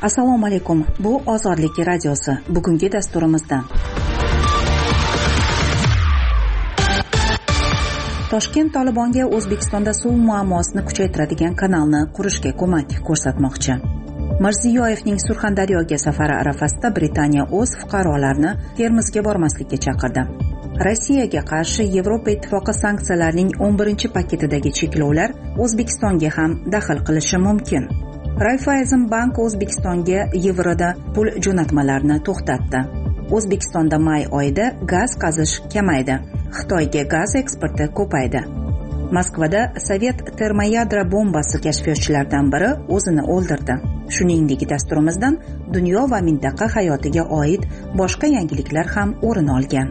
Assalomu alaykum. Bu Ozodlik radiosi. Bugungi dasturimizda Toshkent Tolibonga O'zbekistonda suv muammosini kuchaytiradigan kanalni qurishga ko'mak ko'rsatmoqchi. Mirziyoyevning Surxondaryoga safari arafasida Britaniya o'z fuqarolarini Termizga bormaslikka chaqirdi. Rossiyaga qarshi Yevropa ittifoqi sanksiyalarining 11-paketidagi cheklovlar O'zbekistonga ham daxl qilishi mumkin. Raiffeisenbank O'zbekistonga yevroda pul jo'natmalarini to'xtatdi. O'zbekistonda may oyida gaz qazish kamaydi. Xitoyga gaz eksporti ko'paydi. Moskvada Sovet termoyadro bombasi kashfiyotchilaridan biri o'zini o'ldirdi. Shuningdek, dasturimizdan dunyo va mintaqa hayotiga oid boshqa yangiliklar ham o'rin olgan.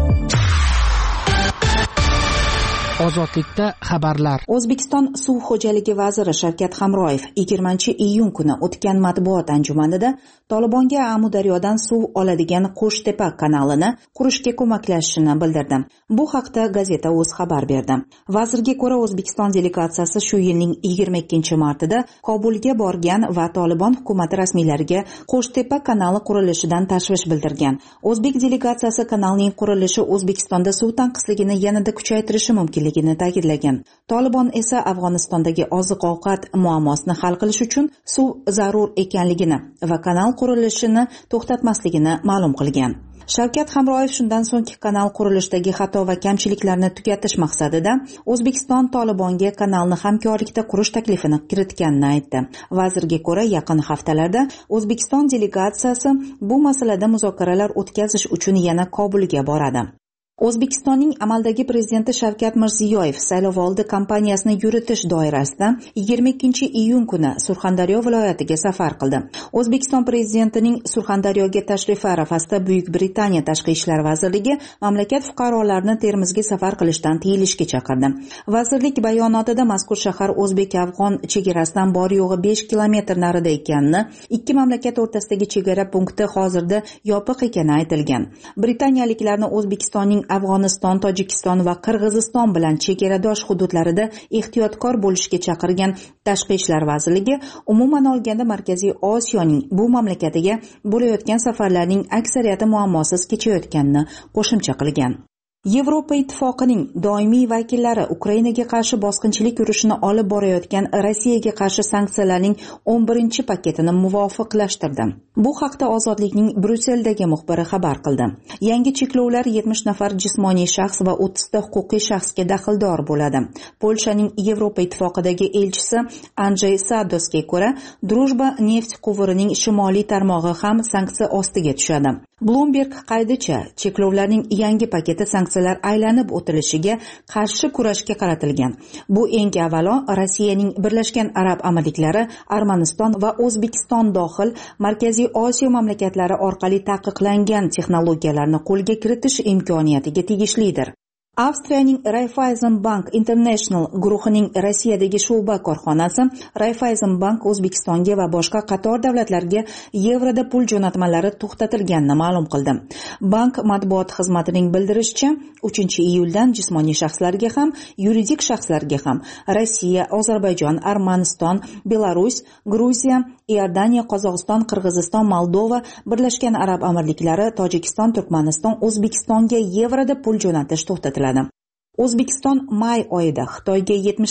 Ozodlikda xabarlar. O'zbekiston suv xo'jaligi vaziri Shavkat Hamroyev 20-iyun kuni o'tgan matbuot anjumanida Tolibonga Amudaryodan suv oladigan Qo'shtepa kanalini qurishga ko'maklashishini bildirdi. Bu haqda gazeta o'z xabar berdi. Vazirga ko'ra, O'zbekiston delegatsiyasi shu yilning 22-martida Kobulga borgan va Tolibon hukumati rasmiylariga Qo'shtepa kanali qurilishidan tashvish bildirgan. O'zbek delegatsiyasi kanalning qurilishi O'zbekistonda suv tanqisligini yanada kuchaytirishi mumkin ta'kidlagan. Tolibon esa Afg'onistondagi oziq-ovqat muammosini hal qilish uchun suv zarur ekanligini va kanal qurilishini to'xtatmasligini ma'lum qilgan. Shavkat Hamroyev shundan so'ng kanal qurilishidagi xato va kamchiliklarni tugatish maqsadida O'zbekiston Tolibonga kanalni hamkorlikda qurish taklifini kiritganini aytdi. Vazirga ko'ra, yaqin haftalarda O'zbekiston delegatsiyasi bu masalada muzokaralar o'tkazish uchun yana Kobulga boradi. O'zbekistonning amaldagi prezidenti Shavkat Mirziyoyev saylovoldi kampaniyasini yuritish doirasida 22-iyun kuni Surxondaryo viloyatiga safar qildi. O'zbekiston prezidentining Surxondaryoga tashrifi arafasida Buyuk Britaniya Tashqi ishlar vazirligi mamlakat fuqarolarini Termizga safar qilishdan tiyilishga chaqirdi. Vazirlik bayonotida mazkur shahar o'zbek-afg'on chegarasidan bor yo'g'i 5 kilometr narida ekanini, ikki mamlakat o'rtasidagi chegara punkti hozirda yopiq ekani aytilgan. Britaniyaliklarni O'zbekistonning Afg'oniston, Tojikiston va Qirg'iziston bilan chegaradosh hududlarida ehtiyotkor bo'lishga chaqirgan Tashqi ishlar vazirligi umuman olganda Markaziy Osiyoning bu mamlakatiga bo'layotgan safarlarning aksariyati muammosiz kechayotganini qo'shimcha qilgan. Yevropa ittifoqining doimiy vakillari Ukrainaga qarshi bosqinchilik urushini olib borayotgan Rossiyaga qarshi sanksiyalarning 11-paketini muvofiqlashtirdi. Bu haqda Ozodlikning Brusseldagi muxbiri xabar qildi. Yangi cheklovlar 70 nafar jismoniy shaxs va 30 ta huquqiy shaxsga daxldor bo'ladi. Polshaning Yevropa ittifoqidagi elchisi Andrzej Sadosga ko'ra, Drujba neft quvurining shimoliy tarmog'i ham sanksiya ostiga tushadi. Bloomberg qaydicha, cheklovlarning yangi paketi sanksiyalar aylanib o'tilishiga qarshi kurashga qaratilgan. Bu eng avvalo Rossiyaning Birlashgan Arab Amirliklari, Armaniston va O'zbekiston dohil Markaziy Osiyo mamlakatlari orqali taqiqlangan texnologiyalarni qo'lga kiritish imkoniyatiga tegishlidir. Avstriyaning Raiffeisenbank International guruhining Rossiyadagi sho'ba korxonasi Raiffeisenbank O'zbekistonga va boshqa qator davlatlarga yevroda pul jo'natmalari to'xtatilganini ma'lum qildi. Bank matbuot xizmatining bildirishicha, 3-iyuldan jismoniy shaxslarga ham, yuridik shaxslarga ham Rossiya, Ozarbayjon, Armaniston, Belarus, Gruziya, Iordaniya, Qozog'iston, Qirg'iziston, Moldova, Birlashgan Arab Amirliklari, Tojikiston, Turkmaniston O'zbekistonga yevroda pul jo'natish to'xtatiladi. O'zbekiston may oyida Xitoyga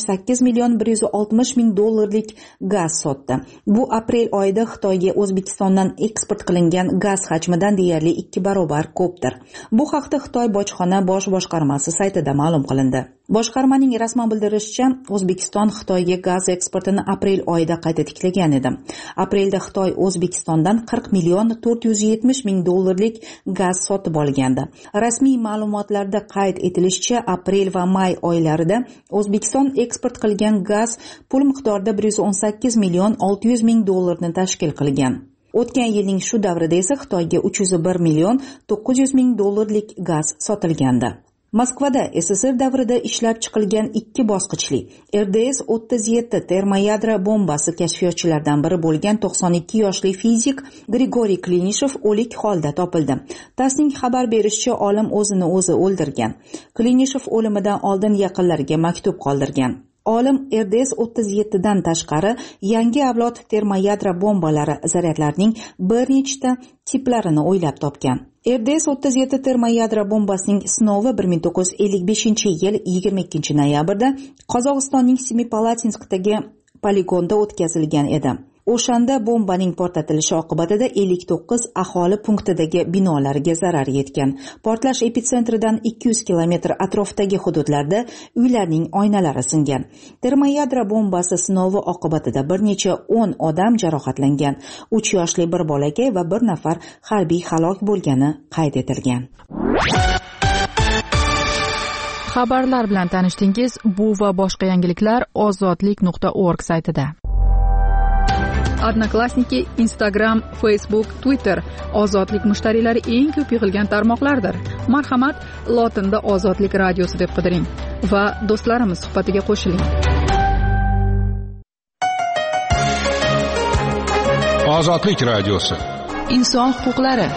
78,160 ming dollarlik gaz sotdi. Bu aprel oyida Xitoyga O'zbekistondan eksport qilingan gaz hajmidan deyarli 2 barobar ko'pdir. Bu haqda Xitoy bojxona bosh boshqarmasi saytida ma'lum qilindi. Boshqarmaning rasman bildirishicha, O'zbekiston Xitoyga gaz eksportini aprel oyida qayta tiklagan edi. Aprelda Xitoy O'zbekistondan 40,470 ming dollarlik gaz sotib olgandi. Rasmiy ma'lumotlarda qayd etilishicha, aprel va may oylarida O'zbekiston eksport qilgan gaz pul miqdorida 118,600 ming dollarni tashkil qilgan. O'tgan yilning shu davrida esa Xitoyga 301,900 ming dollarlik gaz sotilgandi. Moskvada SSR davrida ishlab chiqilgan 2 bosqichli RDS-37 termoyadro bombasi kashfiyotchilaridan biri bo'lgan 92 yoshli fizik Grigoriy Klinishev o'lik holda topildi. TASSning xabar berishicha, olim o'zini o'zi o'ldirgan. Klinishev o'limidan oldin yaqinlariga maktub qoldirgan. Olim RDS-37 dan tashqari yangi avlod termoyadro bombalari zaryadlarining bir nechta tiplarini o'ylab topgan. RDS-37 termoyadro bombasining sinovi 1955-yil 22-noyabrda Qozog'istonning Semipalatinskdagi poligonda o'tkazilgan edi. O'shanda bombaning portlatilishi oqibatida 59 aholi punktidagi binolarga zarar yetgan. Portlash epitsentridan 200 kilometr atrofdagi hududlarda uylarning oynalari singan. Termoyadro bombasi sinovi oqibatida bir necha 10 odam jarohatlangan. 3 yoshli bir bolakay va bir nafar harbiy halok bo'lgani qayd etilgan. Xabarlar bilan tanishdingiz. Bu va boshqa yangiliklar ozodlik.org saytida. Odnoklassniki, Instagram, Facebook, Twitter ozodlik mushtariylari eng ko'p yig'ilgan tarmoqlardir. Marhamat, lotinda Ozodlik radiosi deb qidiring va do'stlarimiz suhbatiga qo'shiling. Ozodlik radiosi. Inson huquqlari.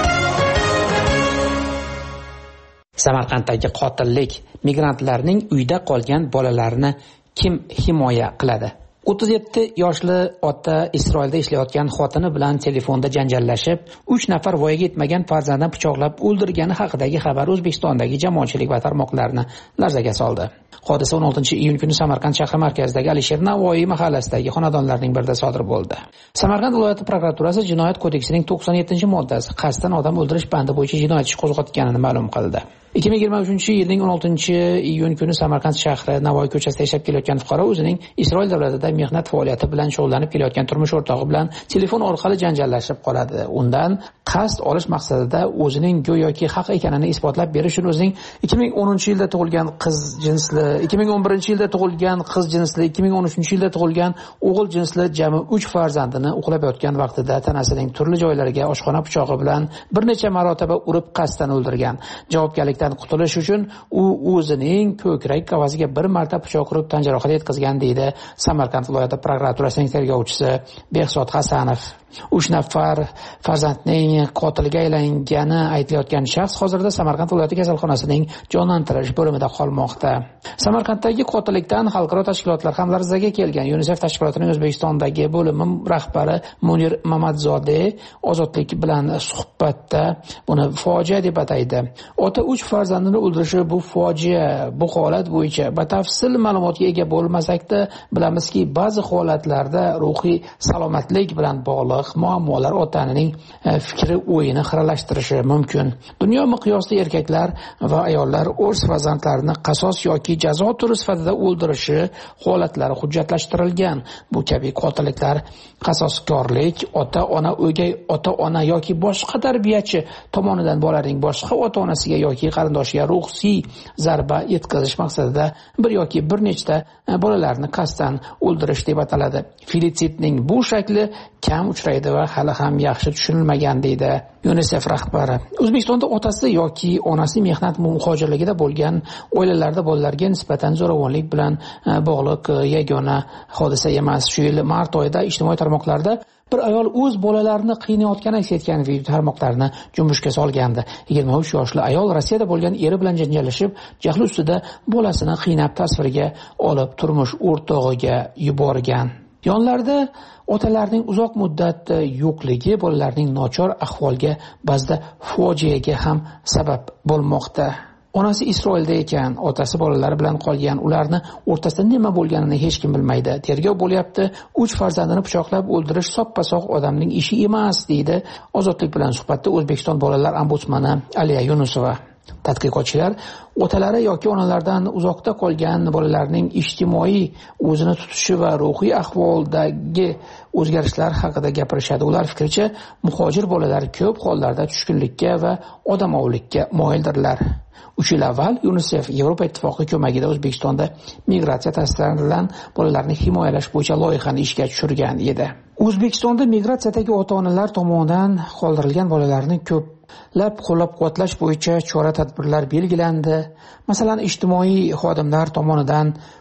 Samarqanddagi qotillik, migrantlarning uyda qolgan bolalarini kim himoya qiladi? 37 yoshli ota Isroilda ishlayotgan xotini bilan telefonda janjallashib, 3 nafar voyaga yetmagan farzandini pichoqlab o'ldirgani haqidagi xabar O'zbekistondagi jamoatchilik va tarmoqlarni larzaga soldi. Hodisa 16-iyun kuni Samarqand shahri markazidagi Alisher Navoiy mahallasidagi xonadonlarning birida sodir bo'ldi. Samarqand viloyati prokuraturasi Jinoyat kodeksining 97-moddasi qasddan odam o'ldirish bandi bo'yicha jinoyat ishi qo'zg'atganini ma'lum qildi. 2023-yilning 16-iyun kuni Samarqand shahri Navoiy ko'chasida yashab kelayotgan fuqaro o'zining Isroil davlatida mehnat faoliyati bilan shug'ullanib kelayotgan turmush o'rtog'i bilan telefon orqali janjallashib qoladi. Undan qasd olish maqsadida o'zining go'yoki haq ekanini isbotlab berish uchun o'zining 2010-yilda tug'ilgan qiz jinsli, 2011-yilda tug'ilgan qiz jinsli, 2013-yilda tug'ilgan o'g'il jinsli jami 3 farzandini uxlab yotgan vaqtida tanasining turli joylariga oshxona pichog'i bilan bir necha marotaba urib qasddan o'ldirgan. Javobgarlikdan qutulish uchun u o'zining ko'krak qafasiga bir marta pichoq urib tan jarohati yetkazgan deydi Samarqand viloyati prokuraturasining tergovchisi Behzod Hasanov. 3 nafar farzandning qotiliga aylangani aytilayotgan shaxs hozirda Samarqand viloyati kasalxonasining jonlantirish bo'limida qolmoqda. Samarqanddagi qotillikdan xalqaro tashkilotlar ham larzaga kelgan. UNICEF tashkilotining O'zbekistondagi bo'limi rahbari Munir Mamadzodeh Ozodlik bilan suhbatda buni fojia deb ataydi. Ota 3 farzandini o'ldirishi bu fojia. Bu holat bo'yicha batafsil ma'lumotga ega bo'lmasak-da, bilamizki, ba'zi holatlarda ruhiy salomatlik bilan bog'liq muammolar otaning fikri o'yini xiralashtirishi mumkin. Dunyo miqyosida erkaklar va ayollar o'z farzandlarini qasos yoki jazo turi sifatida o'ldirishi holatlari hujjatlashtirilgan. Bu kabi qotilliklar qasoskorlik, ota-ona, o'gay ota-ona yoki boshqa tarbiyachi tomonidan bolaning boshqa ota-onasiga yoki qarindoshiga ruhiy zarba yetkazish maqsadida bir yoki bir nechta bolalarni qasddan o'ldirish deb ataladi. Filitsidning bu shakli kam uchraydi va hali ham yaxshi tushunilmagan deydi UNICEF rahbari. O'zbekistonda otasi yoki onasi mehnat muhojirligida bo'lgan oilalarda bolalarga nisbatan zo'ravonlik bilan bog'liq yagona hodisa emas. Shu yil mart oyida ijtimoiy tarmoqlarda bir ayol o'z bolalarini qiynayotgani aks etgan video tarmoqlarni junbushga solgandi. 23 yoshli ayol Rossiyada bo'lgan eri bilan janjallashib, jahli ustida bolasini qiynab tasvirga olib turmush o'rtog'iga yuborgan. Yonlarida otalarning uzoq muddat yo'qligi bolalarning nochor ahvolga, ba'zida fojiaga ham sabab bo'lmoqda. Onasi Isroilda ekan, otasi bolalari bilan qolgan. Ularni o'rtasida nima bo'lganini hech kim bilmaydi. Tergov bo'lyapti. 3 farzandini pichoqlab o'ldirish soppa-sog' odamning ishi emas, deydi Ozodlik bilan suhbatda O'zbekiston bolalar ombudsmani Aliya Yunusova. Tadqiqotchilar otalari yoki onalardan uzoqda qolgan bolalarning ijtimoiy o'zini tutishi va ruhiy ahvoldagi o'zgarishlar haqida gapirishadi. Ular fikricha, muhojir bolalar ko'p hollarda tushkunlikka va odamovlikka moyildirlar. 3 yil avval UNICEF Yevropa Ittifoqi ko'magida O'zbekistonda migratsiya ta'sirlaridan bolalarni himoyalash bo'yicha loyihani ishga tushirgan edi. O'zbekistonda migratsiyadagi ota-onalar tomonidan qoldirilgan bolalarni ko'plab qo'llab-quvvatlash bo'yicha chora-tadbirlar belgilandi. Masalan, ijtimoiy xodimlar tomonidan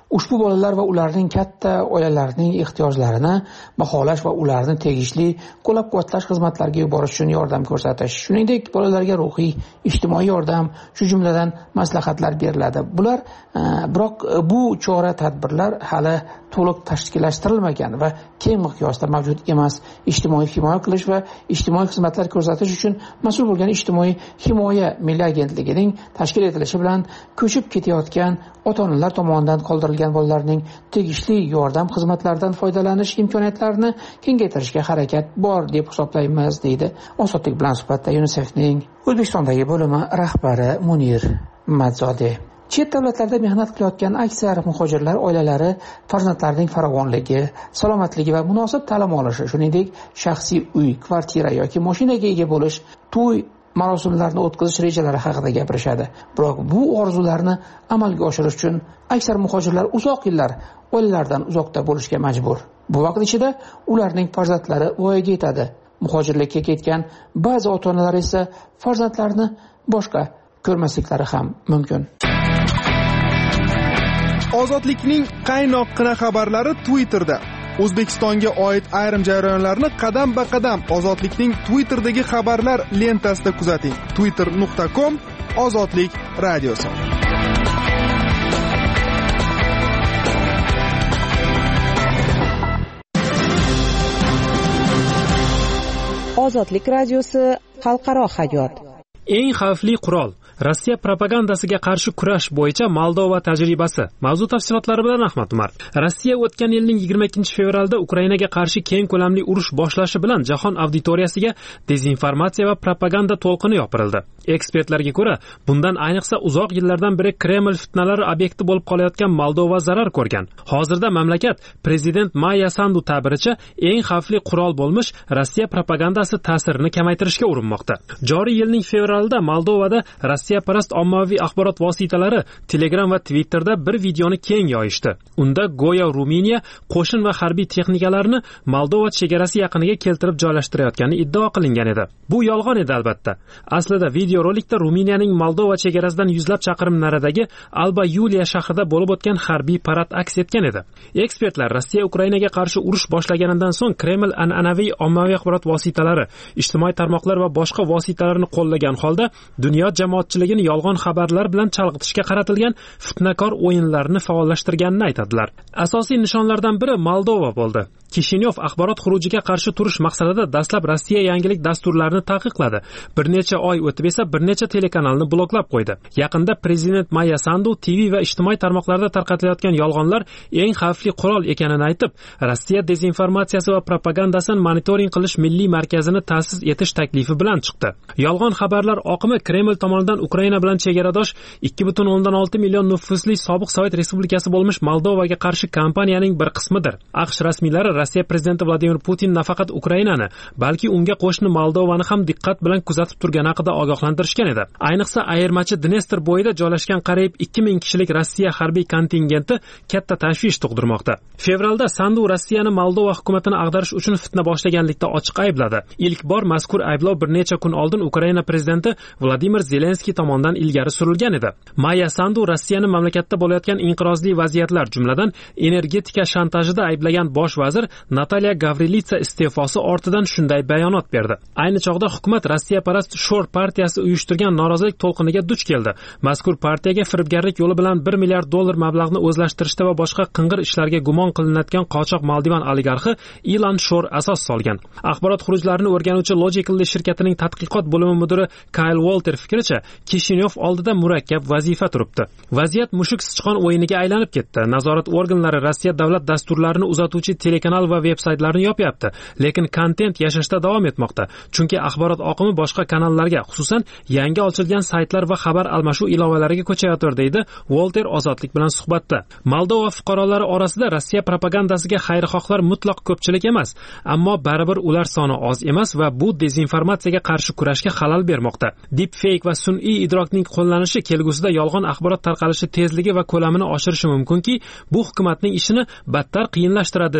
ushbu bolalar va ularning katta oilalarining ehtiyojlarini baholash va ularni tegishli qo'llab-quvvatlash xizmatlariga yuborish uchun yordam ko'rsatish, shuningdek bolalarga ruhiy, ijtimoiy yordam, shu jumladan maslahatlar beriladi. Biroq bu chora-tadbirlar hali to'liq tashkillashtirilmagan va keng miqyosda mavjud emas. Ijtimoiy himoya qilish va ijtimoiy xizmatlar ko'rsatish uchun mas'ul bo'lgan ijtimoiy himoya milliy agentligining tashkil etilishi bilan ko'chib ketayotgan ota-onalar tomonidan qoldirilgan bolalarning tegishli yordam xizmatlaridan foydalanish imkoniyatlarini kengaytirishga harakat bor deb hisoblaymiz, deydi Ozodlik bilan suhbatda UNICEFning O'zbekistondagi bo'limi rahbari Munir Madzodeh. Chet davlatlarda mehnat qilayotgan aksar muhojirlar oilalari farzandlarining farovonligi, salomatligi va munosib ta'lim olishi, shuningdek shaxsiy uy, kvartira yoki mashinaga ega bo'lish, to'y marosimlarni o'tkazish rejalari haqida gapirishadi. Biroq bu orzularni amalga oshirish uchun aksar muhojirlar uzoq yillar oilalaridan uzoqda bo'lishga majbur. Bu vaqt ichida ularning farzandlari voyaga yetadi. Muhojirlikka ketgan ba'zi ota-onalar esa farzandlarini boshqa ko'rmasliklari ham mumkin. Ozodlikning qaynoqqina xabarlari Twitterda. O'zbekistonga oid ayrim jarayonlarni qadam-ba-qadam Ozodlikning Twitterdagi xabarlar lentasida kuzating. twitter.com/ozodlik radiosi. Ozodlik radiosi xalqaro hayot. Eng xavfli qurol Rossiya propagandasiga qarshi kurash bo'yicha Moldova tajribasi. Mavzu tafsilotlari bilan Ahmad Umar. Rossiya o'tgan yilning 22-fevralda Ukrainaga qarshi keng ko'lamli urush boshlashi bilan jahon auditoriyasiga dezinformatsiya va propaganda to'lqini yopirildi. Ekspertlarga ko'ra, bundan ayniqsa uzoq yillardan beri Kreml fitnalari obyekti bo'lib qolayotgan Moldova zarar ko'rgan. Hozirda mamlakat prezident Maya Sandu ta'biricha eng xavfli qurol bo'lmish Rossiya propagandasi ta'sirini kamaytirishga urinmoqda. Joriy yilning fevralida Moldovada Rossiyaparast ommaviy axborot vositalari Telegram va Twitterda bir videoni keng yoyishdi. Unda go'yo Ruminiya qo'shin va harbiy texnikalarni Moldova chegarasi yaqiniga keltirib joylashtirayotgani iddao qilingan edi. Bu yolg'on edi albatta. Aslida videorolikda Ruminiyaning Moldova chegarasidan yuzlab chaqirim naridagi Alba Yuliya shahrida bo'lib o'tgan harbiy parad aks etgan edi. Ekspertlar Rossiya Ukrainaga qarshi urush boshlaganidan so'ng Kreml an'anaviy ommaviy axborot vositalari, ijtimoiy tarmoqlar va boshqa vositalarni qo'llagan holda dunyo jamoatchiligini yolg'on xabarlar bilan chalg'itishga qaratilgan fitnakor o'yinlarni faollashtirganini aytadilar. Asosiy nishonlardan biri Moldova bo'ldi. Kishinyov axborot xurujiga qarshi turish maqsadida dastlab Rossiya yangilik dasturlarini taqiqladi. Bir necha oy o'tib esa bir necha telekanalni bloklab qo'ydi. Yaqinda prezident Maya Sandu TV va ijtimoiy tarmoqlarda tarqatilayotgan yolg'onlar eng xavfli qurol ekanini aytib, Rossiya dezinformatsiyasi va propagandasini monitoring qilish milliy markazini ta'sis etish taklifi bilan chiqdi. Yolg'on xabarlar oqimi Kreml tomonidan Ukraina bilan chegaradosh 2,6 million nufuzli sobiq Sovet respublikasi bo'lmish Moldovaga qarshi kampaniyaning bir qismidir. AQSh rasmiylari Rossiya prezidenti Vladimir Putin nafaqat Ukrainani, balki unga qo'shni Moldovani ham diqqat bilan kuzatib turgani haqida ogohlantirishgan edi. Ayniqsa ayirmachi Dnestr bo'yida joylashgan qariyb 2000 kishilik Rossiya harbiy kontingenti katta tashvish tug'dirmoqda. Fevralda Sandu Rossiyani Moldova hukumatini ag'darish uchun fitna boshlaganlikda ochiq aybladi. Ilk bor mazkur ayblov bir necha kun oldin Ukraina prezidenti Vladimir Zelenskiy tomonidan ilgari surilgan edi. Maya Sandu Rossiyani mamlakatda bo'layotgan inqirozli vaziyatlar, jumladan energetika shantajida ayblagan bosh vazir Nataliya Gavrilitsa iste'fosi ortidan shunday bayonot berdi. Ayni chog'da hukumat Rossiyaparast Shor partiyasi uyushtirgan norozilik to'lqiniga duch keldi. Mazkur partiyaga firibgarlik yo'li bilan 1 milliard dollar mablag'ni o'zlashtirishda va boshqa qing'ir ishlarga gumon qilinayotgan qochoq Moldovan oligarxi Ilan Shor asos solgan. Axborot xurujlarini o'rganuvchi Logical shirkatining tadqiqot bo'limi mudiri Kyle Walter fikricha, Kishinyov oldida murakkab vazifa turibdi. Vaziyat mushuk sichqon o'yiniga aylanib ketdi. Nazorat organlari Rossiya davlat dasturlarini uzatuvchi telekanal va veb-saytlarni yopyapti, lekin kontent yashashda davom etmoqda. Chunki axborot oqimi boshqa kanallarga, xususan yangi ochilgan saytlar va xabar almashuv ilovalariga ko'chayotir, deydi Walter Ozodlik bilan suhbatda. Moldova fuqarolari orasida Rossiya propagandasiga xayrixohlar mutlaq ko'pchilik emas, ammo baribir ular soni oz emas va bu dezinformatsiyaga qarshi kurashga xalal bermoqda. Deepfake va sun'iy idrokning qo'llanishi kelgusida yolg'on axborot tarqalishi tezligi va ko'lamini oshirishi mumkinki, bu hukumatning ishini battar qiyinlashtiradi, deydi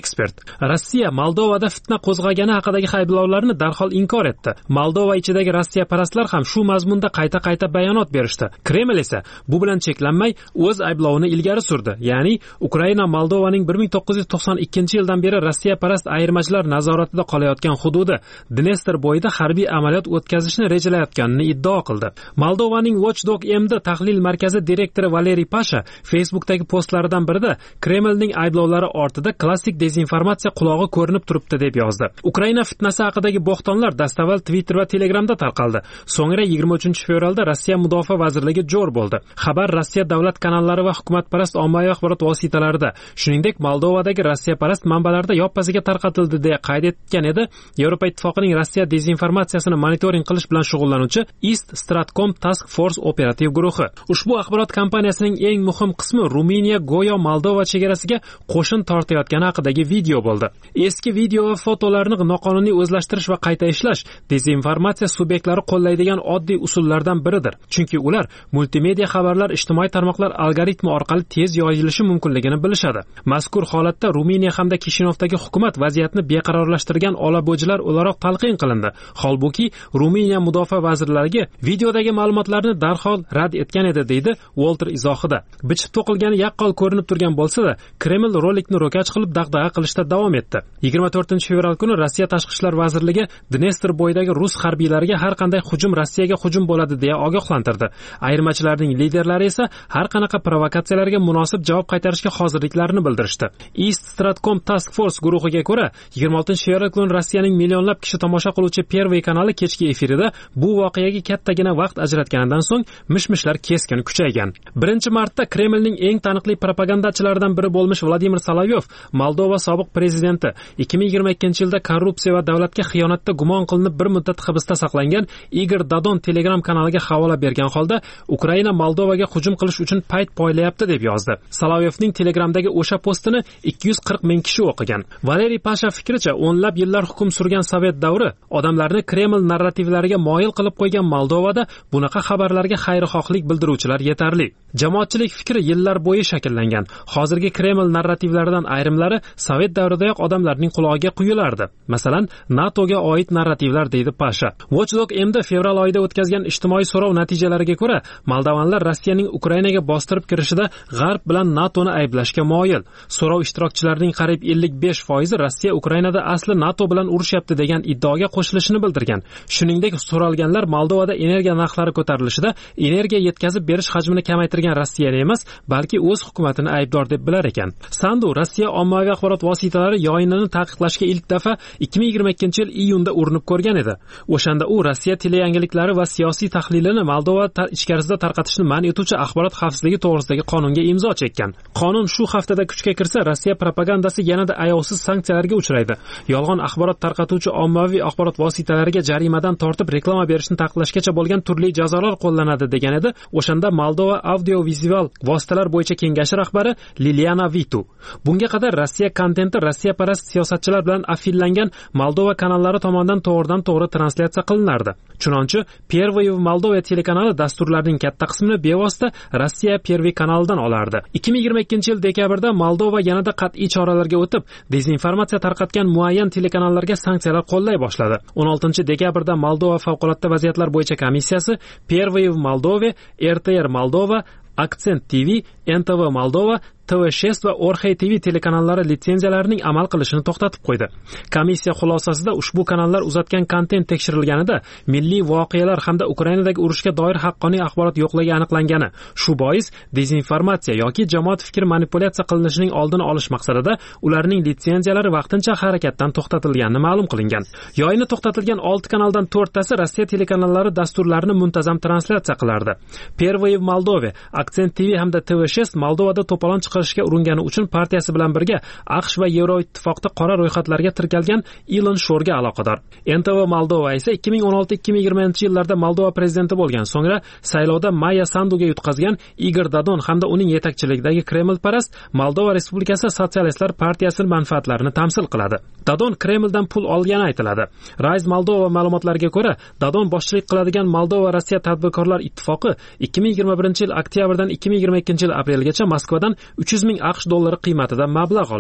ekspert. Rossiya Moldovada fitna qo'zg'agani haqidagi ayblovlarni darhol inkor etdi. Moldova ichidagi rossiyaparastlar ham shu mazmunda qayta bayonot berishdi. Kreml esa bu bilan cheklanmay o'z ayblovini ilgari surdi. Ya'ni Ukraina Moldovaning 1992-yildan beri rossiyaparast ayirmachilar nazoratida qolayotgan hududi Dnestr bo'yida harbiy amaliyot o'tkazishni rejalayotganini iddao qildi. Moldovaning Watchdog MD tahlil markazi direktori Valeriy Pasha Facebookdagi postlaridan birida Kremlning ayblovlari ortida klassik dezinformatsiya qulog'i ko'rinib turibdi deb yozdi. Ukraina fitnasi haqidagi bo'xtonlar dastavval Twitter va Telegramda tarqaldi. So'ngra 23-fevralda Rossiya mudofaa vazirligi jo'r bo'ldi. Xabar Rossiya davlat kanallari va hukumatparast ommaviy axborot vositalarida, shuningdek Moldovadagi rossiyaparast manbalarda yoppasiga tarqatildi deya qayd etgan edi. Yevropa Ittifoqining Rossiya dezinformatsiyasini monitoring qilish bilan shug'ullanuvchi East Stratcom Task Force operativ guruhi. Ushbu axborot kampaniyasining eng muhim qismi Ruminiya go'yo Moldova chegarasiga qo'shin tortayotgani haqidagi video bo'ldi. Eski video va fotolarni noqonuniy o'zlashtirish va qayta ishlash dezinformatsiya subyektlari qo'llaydigan oddiy usullardan biridir. Chunki ular multimedia xabarlar ijtimoiy tarmoqlar algoritmi orqali tez yoyilishi mumkinligini bilishadi. Mazkur holatda Ruminiya hamda Kishinovdagi hukumat vaziyatni beqarorlashtirgan olabo'jilar o'laroq talqin qilindi. Holbuki Ruminiya mudofaa vazirlariga videodagi ma'lumotlarni darhol rad etgan edi, deydi Walter izohida. Bichib to'qilgani yaqqol ko'rinib turgan bo'lsa-da, Kreml rolikni ro'kach qilib dag'dag'a qilishda davom etdi. 24-fevral kuni Rossiya tashqi ishlar vazirligi Dnestr bo'yidagi rus harbiylariga har qanday hujum Rossiyaga hujum bo'ladi deya ogohlantirdi. Ayirmachilarning liderlari esa har qanaqa provokatsiyalarga munosib javob qaytarishga hozirliklarini bildirishdi. East Stratcom Task Force guruhiga ko'ra, 26-fevral kuni Rossiyaning millionlab kishi tomosha qiluvchi Первый kanali kechki efirida bu voqeaga kattagina vaqt ajratganidan so'ng mishmishlar keskin kuchaygan. 1-martda Kremlning eng taniqli propagandachilaridan biri bo'lmish Vladimir Solovyov, Moldova sobiq prezidenti, 2022-yilda korrupsiya va davlatga xiyonatda gumon qilinib bir muddat hibsda saqlangan Igor Dodon Telegram kanaliga havola bergan holda Ukraina Moldovaga hujum qilish uchun payt poylayapti deb yozdi. Solovyovning Telegramdagi o'sha postini 240 ming kishi o'qigan. Valeriy Pasha fikricha, o'nlab yillar hukm surgan Sovet davri odamlarni Kreml narrativlariga moyil qilib qo'ygan Moldovada bunaqa xabarlarga xayrixohlik bildiruvchilar yetarli. Jamoatchilik fikri yillar bo'yi shakllangan. Hozirgi Kreml narrativlaridan ayrimlari Sovet davridayoq odamlarning qulog'iga quyilardi. Masalan, NATOga oid narrativlar, deydi Pasha. Watchdog MD fevral oyida o'tkazgan ijtimoiy so'rov natijalariga ko'ra, moldovanlar Rossiyaning Ukrainaga bostirib kirishida G'arb bilan NATOni ayblashga moyil. So'rov ishtirokchilarining qariyb 55% Rossiya Ukrainada asli NATO bilan urushyapti degan iddaoga qo'shilishini bildirgan. Shuningdek, so'ralganlar Moldovada energiya narxlari ko'tarilishida energiya yetkazib berish hajmini kamaytirgan Rossiyani emas, balki o'z hukumatini aybdor deb bilar ekan. Sandu Rossiya ommaviy axborot vositalari yoyinini taqiqlashga ilk daf'a 2022-yil iyunda urinib ko'rgan edi. O'shanda u Rossiya teleyangiliklari va siyosiy tahlilini Moldova ichkarisida tarqatishni man etuvchi axborot xavfsizligi to'g'risidagi qonunga imzo chekkan. Qonun shu haftada kuchga kirsa, Rossiya propagandasi yanada ayovsiz sanksiyalarga uchraydi. Yolg'on axborot tarqatuvchi ommaviy axborot vositalariga jarimadan tortib reklama berishni taqiqlashgacha bo'lgan turli jazolar qo'llanadi degan edi. O'shanda Moldova audio-vizual vositalar bo'yicha kengashi rahbari Liliana Vitu. Bunga qadar Rossiya kontenti rossiyaparast siyosatchilar bilan affillangan Moldova kanallari tomonidan to'g'ridan-to'g'ri translyatsiya qilinardi. Chunonchi Первый Moldova telekanali dasturlarining katta qismini bevosita Rossiya Первый kanalidan olardi. 2022-yil dekabrda Moldova yanada qat'iy choralarga o'tib, dezinformatsiya tarqatgan muayyan telekanallarga sanksiyalar qo'llay boshladi. 16-dekabrda Moldova favqulodda vaziyatlar bo'yicha komissiyasi Первый Moldova, RTR Moldova, Akcent TV, NTV Moldova, TV6 va Orxey TV telekanallari litsenziyalarining amal qilishini to'xtatib qo'ydi. Komissiya xulosasida ushbu kanallar uzatgan kontent tekshirilganida milliy voqealar hamda Ukrainadagi urushga doir haqqoniy axborot yo'qligi aniqlangani. Shu bois dezinformatsiya yoki jamoat fikri manipulyatsiya qilinishining oldini olish maqsadida ularning litsenziyalari vaqtincha harakatdan to'xtatilganini ma'lum qilingan. Yoyini to'xtatilgan 6 kanaldan 4tasi Rossiya telekanallari dasturlarini muntazam translyatsiya qilardi. Первый Moldova, Akcent TV hamda TV6 Moldovada to'polon chiqarishga urungani uchun partiyasi bilan birga AQSh va Yevroittifoqda qora ro'yxatlarga tirkalgan Ilon Shorga aloqador. NTV Moldova esa 2016-2020-yillarda Moldova prezidenti bo'lgan. So'ngra saylovda Maya Sanduga yutqazgan Igor Dodon hamda uning yetakchiligidagi Kremlparast Moldova Respublikasi Sotsialistlar partiyasining manfaatlarini tamsil qiladi. Dodon Kremldan pul olgani aytiladi. Rise Moldova ma'lumotlariga ko'ra, Dodon boshchilik qiladigan Moldova Rossiya tadbirkorlar ittifoqi 2021-yil oktyabrdan 2022-yil aprelgacha Moskvadan 300 ming AQSh dollari qiymatida mablag' olgan.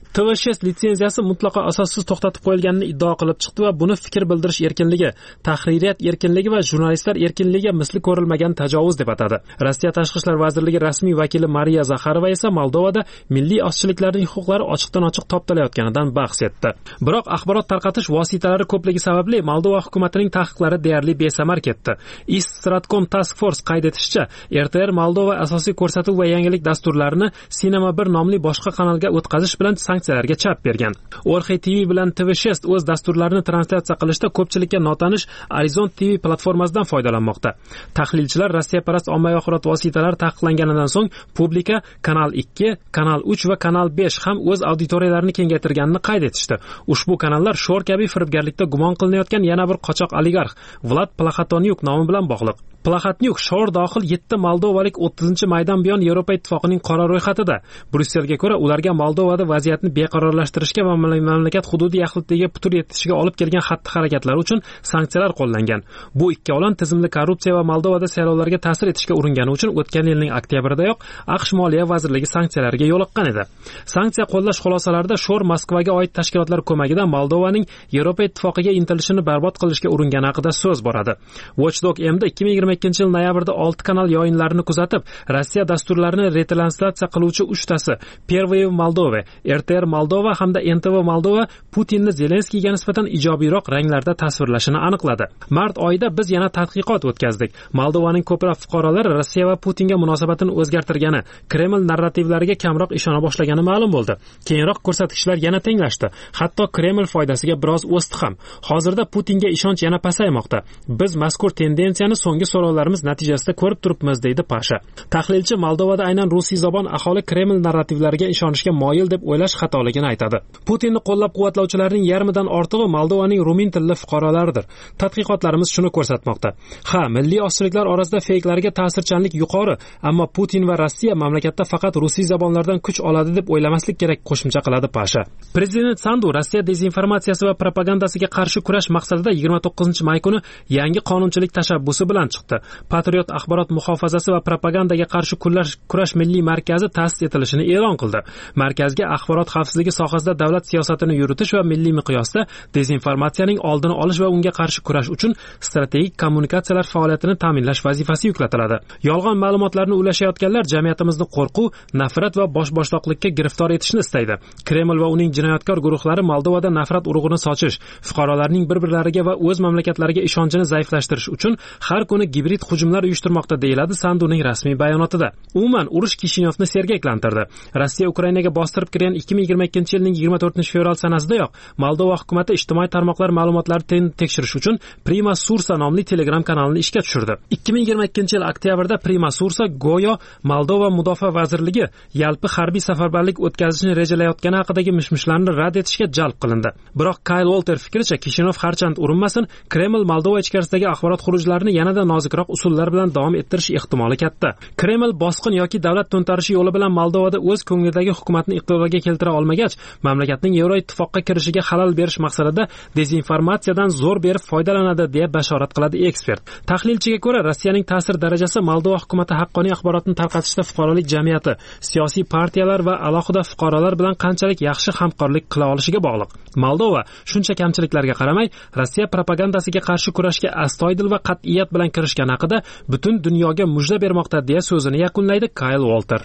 TV6 litsenziyasi mutlaqo asossiz to'xtatib qo'yilganini iddao qilib chiqdi va buni fikr bildirish erkinligi, tahririyat erkinligi va jurnalistlar erkinligiga misli ko'rilmagan tajovuz deb atadi. Rossiya Tashqi ishlar vazirligi rasmiy vakili Mariya Zakharova esa Moldovada milliy ozchiliklarning huquqlari ochiqdan-ochiq toptalayotganidan bahs etdi. Biroq axborot tarqatish vositalari ko'pligi sababli Moldova hukumatining taqiqlari deyarli besamar ketdi. East Stratcom Task Force qayd etishicha, RTR Moldova asosiy ko'rsatuv va yangilik dasturlarini Cinema 1 nomli boshqa kanalga o'tkazish bilan sanksiyalarga chap bergan. Orxe TV bilan TV6 o'z dasturlarini translyatsiya qilishda ko'pchilikka notanish Horizon TV platformasidan foydalanmoqda. Tahlilchilar Rossiyaparast ommaviy axborot vositalari taqiqlanganidan so'ng Publika, Kanal 2, Kanal 3 va Kanal 5 ham o'z auditoriyalarini kengaytirganini qayd etishdi. Ushbu kanallar Shor kabi firibgarlikda gumon qilinayotgan yana bir qochoq oligarx Vlad Plaxatonyuk nomi bilan bog'liq. Plaxatnyuk Shor dohil 7 moldovalik 30-maydan buyon Yevropa ittifoqining qora ro'yxatida. Brusselga ko'ra, ularga Moldovada vaziyatni beqarorlashtirishga va mamlakat hududiy yaxlitligiga putur yetishiga olib kelgan xatti-harakatlar uchun sanksiyalar qo'llangan. Bu ikkovlon tizimli korrupsiya va Moldovada saylovlarga ta'sir etishga uringani uchun o'tgan yilning oktyabridanoq AQSh Moliya vazirligi sanksiyalarga yo'liqqan edi. Sanksiya qo'llash xulosalarida Shor Moskvaga oid tashkilotlar ko'magida Moldovaning Yevropa ittifoqiga intilishini barbod qilishga uringani haqida so'z boradi. Watchdog endi 2022-yil noyabrda 6 kanal yo'yinlarini kuzatib, Rossiya dasturlarini retranslyatsiya qiluvchi 3 tasi Pervoy Moldova, RTR Moldova hamda NTV Moldova Putinni Zelenskiyga nisbatan ijobiyroq ranglarda tasvirlashini aniqladi. Mart oyida biz yana tadqiqot o'tkazdik. Moldovaning ko'plab fuqarolari Rossiya va Putinga munosabatini o'zgartirgani, Kreml narrativlariga kamroq ishona boshlagani ma'lum bo'ldi. Keyinroq ko'rsatkichlar yana tenglashdi. Hatto Kreml foydasiga biroz o'sdi ham. Hozirda Putinga ishonch yana pasaymoqda. Biz mazkur tendensiyani so'nggi so'rovlarimiz natijasida ko'rib turibmiz, deydi Pasha. Tahlilchi Moldovada aynan rusiy-zabon aholi Kreml narrativlariga ishonishga moyil deb o'ylash xatoligini aytadi. Putinni qo'llab-quvvatlovchilarning yarmidan ortig'i Moldovaning rumin tilli fuqarolaridir. Tadqiqotlarimiz shuni ko'rsatmoqda. Ha, milliy ozchiliklar orasida feyklarga ta'sirchanlik yuqori, ammo Putin va Rossiya mamlakatda faqat rusiy zabonlardan kuch oladi deb o'ylamaslik kerak, qo'shimcha qiladi Pasha. Prezident Sandu Rossiya dezinformatsiyasi va propagandasiga qarshi kurash maqsadida 29-may kuni yangi qonunchilik tashabbusi bilan chiqdi. Patriot axborot muhofazasi va propagandaga qarshi kurash milliy markazi ta'sis etilishini e'lon qildi. Markazga axborot xavfsizligi sohasida davlat siyosatini yuritish va milliy miqyosda dezinformatsiyaning oldini olish va unga qarshi kurash uchun strategik kommunikatsiyalar faoliyatini ta'minlash vazifasi yuklatiladi. Yolg'on ma'lumotlarni ulashayotganlar jamiyatimizni qo'rquv, nafrat va boshboshdoqlikka giriftor etishni istaydi. Kreml va uning jinoyatkor guruhlari Moldovada nafrat urug'ini sochish, fuqarolarning bir-birlariga va o'z mamlakatlariga ishonchini zaiflashtirish uchun har kuni gibrid hujumlar uyushtirmoqda, deyiladi Sanduning rasmiy bayonotida. Umuman urush Kishinyovni sergaklantirdi. Rossiya Ukrainaga bostirib kirgan 2022-yilning 24-fevral sanasidayoq Moldova hukumati ijtimoiy tarmoqlar ma'lumotlarini tekshirish uchun Prima Sursa nomli Telegram kanalini ishga tushirdi. 2022-yil oktyabrda Prima Sursa go'yo Moldova mudofaa vazirligi yalpi harbiy safarbarlik o'tkazishni rejalayotgani haqidagi mishmishlarni rad etishga jalb qilindi. Biroq Kyle Walter fikricha, Kishinov harchand urinmasin, Kreml Moldova ichkarisidagi axborot xurujlarini yanada nozikroq usullar bilan davom ettirish ehtimoli katta. Kreml bosqin yoki davlat to'ntarishi yo'li bilan Moldovada o'z ko'nglidagi hukumatni iqtidorga keltira olmagach, mamlakatning Yevroittifoqqa kirishiga xalal berish maqsadida dezinformatsiyadan zo'r berib foydalanadi, deya bashorat qiladi ekspert. Tahlilchiga ko'ra, Rossiyaning ta'sir darajasi Moldova hukumati haqqoniy axborotni tarqatishda fuqarolik jamiyati, siyosiy partiyalar va alohida fuqarolar bilan qanchalik yaxshi hamkorlik qila olishiga bog'liq. Moldova shuncha kamchiliklarga qaramay, Rossiya propagandasiga qarshi kurashga astoydil va qat'iyat bilan kirishgani haqida butun dunyoga mujda bermoqda, deya so'zini yakunlaydi Kyle Walter.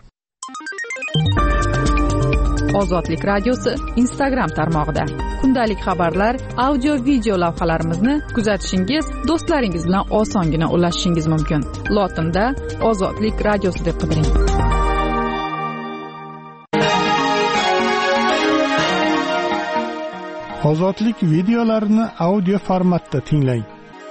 Ozodlik radiosi Instagram tarmog'ida kundalik xabarlar, audio-video lavhalarimizni kuzatishingiz, do'stlaringiz bilan osongina ulashishingiz mumkin. Lotinda Ozodlik radiosi deb qidiring. Ozodlik videolarini audio formatda tinglang.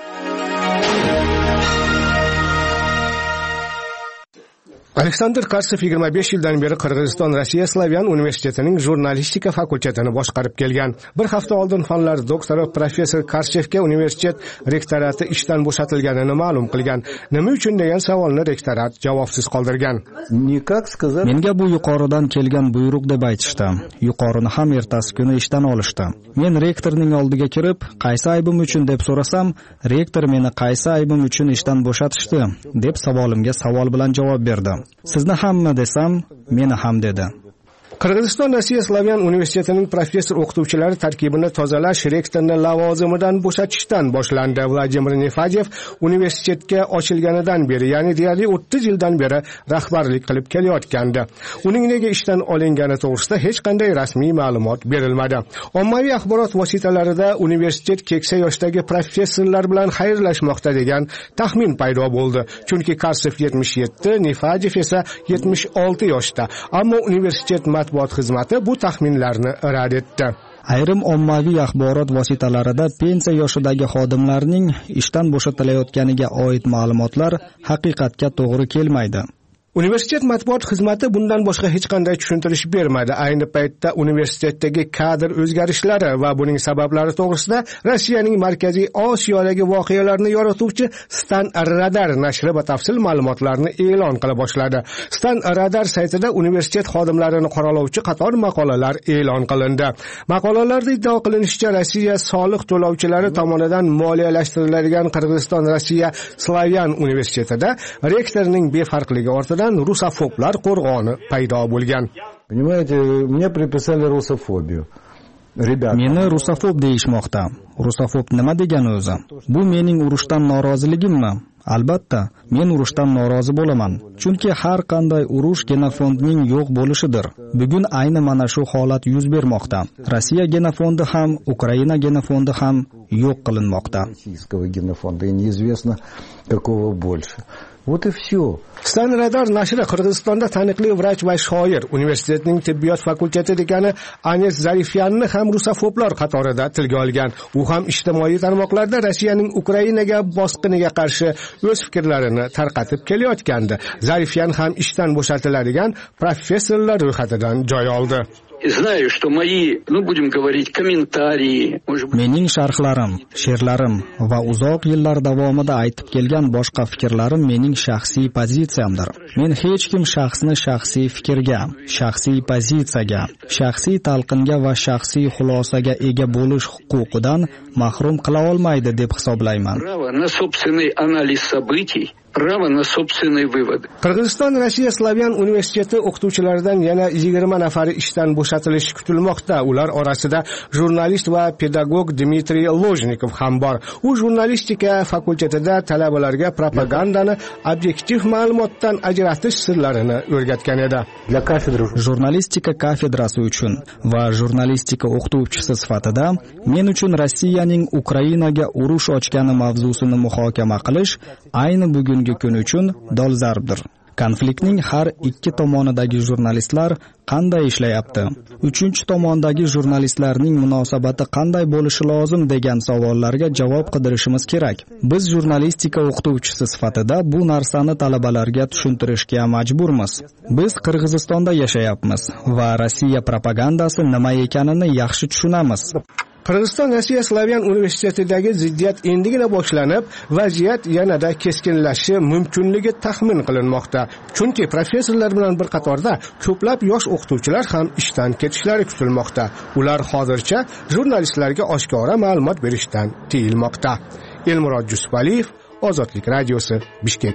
Aleksandr Karsov 25 yildan beri Qirg'iziston Rossiya Slavyan universitetining jurnalistika fakultetini boshqarib kelgan. Bir hafta oldin fanlar doktori professor Karshevga universitet rektorati ishdan bo'shatilganini ma'lum qilgan. Nima uchun degan savolni rektorat javobsiz qoldirgan. Menga bu yuqoridan kelgan buyruq deb aytishdi. Yuqorini ham ertasi kuni ishdan olishdi. Men rektorning oldiga kirib, qaysi aybim uchun deb so'rasam, rektor meni qaysi aybim uchun ishdan bo'shatishdi deb savolimga savol bilan javob berdi. Sizni hamma desam, meni ham dedi. Qirg'iziston Rossiya Slavyan universitetining professor o'qituvchilari tarkibini tozalash rektorni lavozimidan bo'shatishdan boshlandi. Vladimir Nefajev universitetga ochilganidan beri, ya'ni deyarli 30 yildan beri rahbarlik qilib kelayotgandi. Uning nega ishdan olingani to'g'risida hech qanday rasmiy ma'lumot berilmadi. Ommaviy axborot vositalarida universitet keksa yoshdagi professorlar bilan xayrlashmoqda degan taxmin paydo bo'ldi. Chunki Karsev 77, Nefajev esa 76 yoshda. Ammo universitet matbuot xizmati bu taxminlarni rad etdi. Ayrim ommaviy axborot vositalarida pensiya yoshidagi xodimlarning ishdan bo'shatilayotganiga oid ma'lumotlar haqiqatga to'g'ri kelmaydi. Universitet matbuot xizmati bundan boshqa hech qanday tushuntirish bermadi. Ayni paytda universitetdagi kadr o'zgarishlari va buning sabablari to'g'risida Rossiyaning Markaziy Osiyodagi voqealarni yorituvchi Stan Radar nashri batafsil ma'lumotlarni e'lon qila boshladi. Stan Radar saytida universitet xodimlarini qoralovchi qator maqolalar e'lon qilindi. Maqolalarda iddao qilinishicha, Rossiya soliq to'lovchilari tomonidan moliyalashtiriladigan Qirg'iziston Rossiya Slavyan universitetida rektorning befarqligi ortidan rusofoblar qo'rg'oni paydo bo'lgan. Понимаете, мне приписали русофобию. Meni rusofob deyishmoqda. Rusofob nima degani o'zi? Bu mening urushdan noroziligimmi? Albatta, men urushdan norozi bo'laman. Chunki har qanday urush genofondning yo'q bo'lishidir. Bugun ayni mana shu holat yuz bermoqda. Rossiya genofondi ham, Ukraina genofondi ham yo'q qilinmoqda. Российского генофонда и неизвестно какого больше. Вот и все. Stan Radar nashri Qirg'izistonda taniqli vrach va shoir, universitetning tibbiyot fakulteti dekani Anes Zarifyanni ham rusofoblar qatorida tilga olgan. U ham ijtimoiy tarmoqlarda Rossiyaning Ukrainaga bosqiniga qarshi o'z fikrlarini tarqatib kelayotgandi. Zarifyan ham ishdan bo'shatiladigan professorlar ro'yxatidan joy oldi. Знаю, что мои, будем говорить, комментарии, mening sharhlarim, she'rlarim va uzoq yillar davomida aytib kelgan boshqa fikrlarim mening shaxsiy pozitsiyamdir. Men hech kim shaxsni shaxsiy fikrga, shaxsiy pozitsiyaga, shaxsiy talqinga va shaxsiy xulosaga ega bo'lish huquqidan mahrum qila olmaydi deb hisoblayman. Право на собственный анализ событий, право на собственные выводы. Qirg'iziston Rossiya Slavyan universiteti o'qituvchilaridan yana 20 nafari ishdan bo'shatilishi kutilmoqda. Ular orasida jurnalist va pedagog Dmitriy Lojnikov ham bor. U jurnalistika fakultetida talabalarga propagandani obyektiv ma'lumotdan ajratish sirlarini o'rgatgan edi. Jurnalistika kafedrasi uchun va jurnalistika o'qituvchisi sifatida men uchun Rossiyaning Ukrainaga urush ochgani mavzusini muhokama qilish ayni bugungi kun uchun dolzarbdir. Konfliktning har ikki tomonidagi jurnalistlar qanday ishlayapti? Uchinchi tomondagi jurnalistlarning munosabati qanday bo'lishi lozim degan savollarga javob qidirishimiz kerak. Biz jurnalistika o'qituvchisi sifatida bu narsani talabalarga tushuntirishga majburmiz. Biz Qirg'izistonda yashayapmiz va Rossiya propagandasi nima ekanini yaxshi tushunamiz. Qirg'iziston Rossiya Slavyan universitetidagi ziddiyat endigina boshlanib, vaziyat yanada keskinlashishi mumkinligi taxmin qilinmoqda. Chunki professorlar bilan bir qatorda ko'plab yosh o'qituvchilar ham ishdan ketishlari kutilmoqda. Ular hozircha jurnalistlarga oshkora ma'lumot berishdan tiyilmoqda. Elmurod Jusufaliyev, Ozodlik radiosi, Bishkek.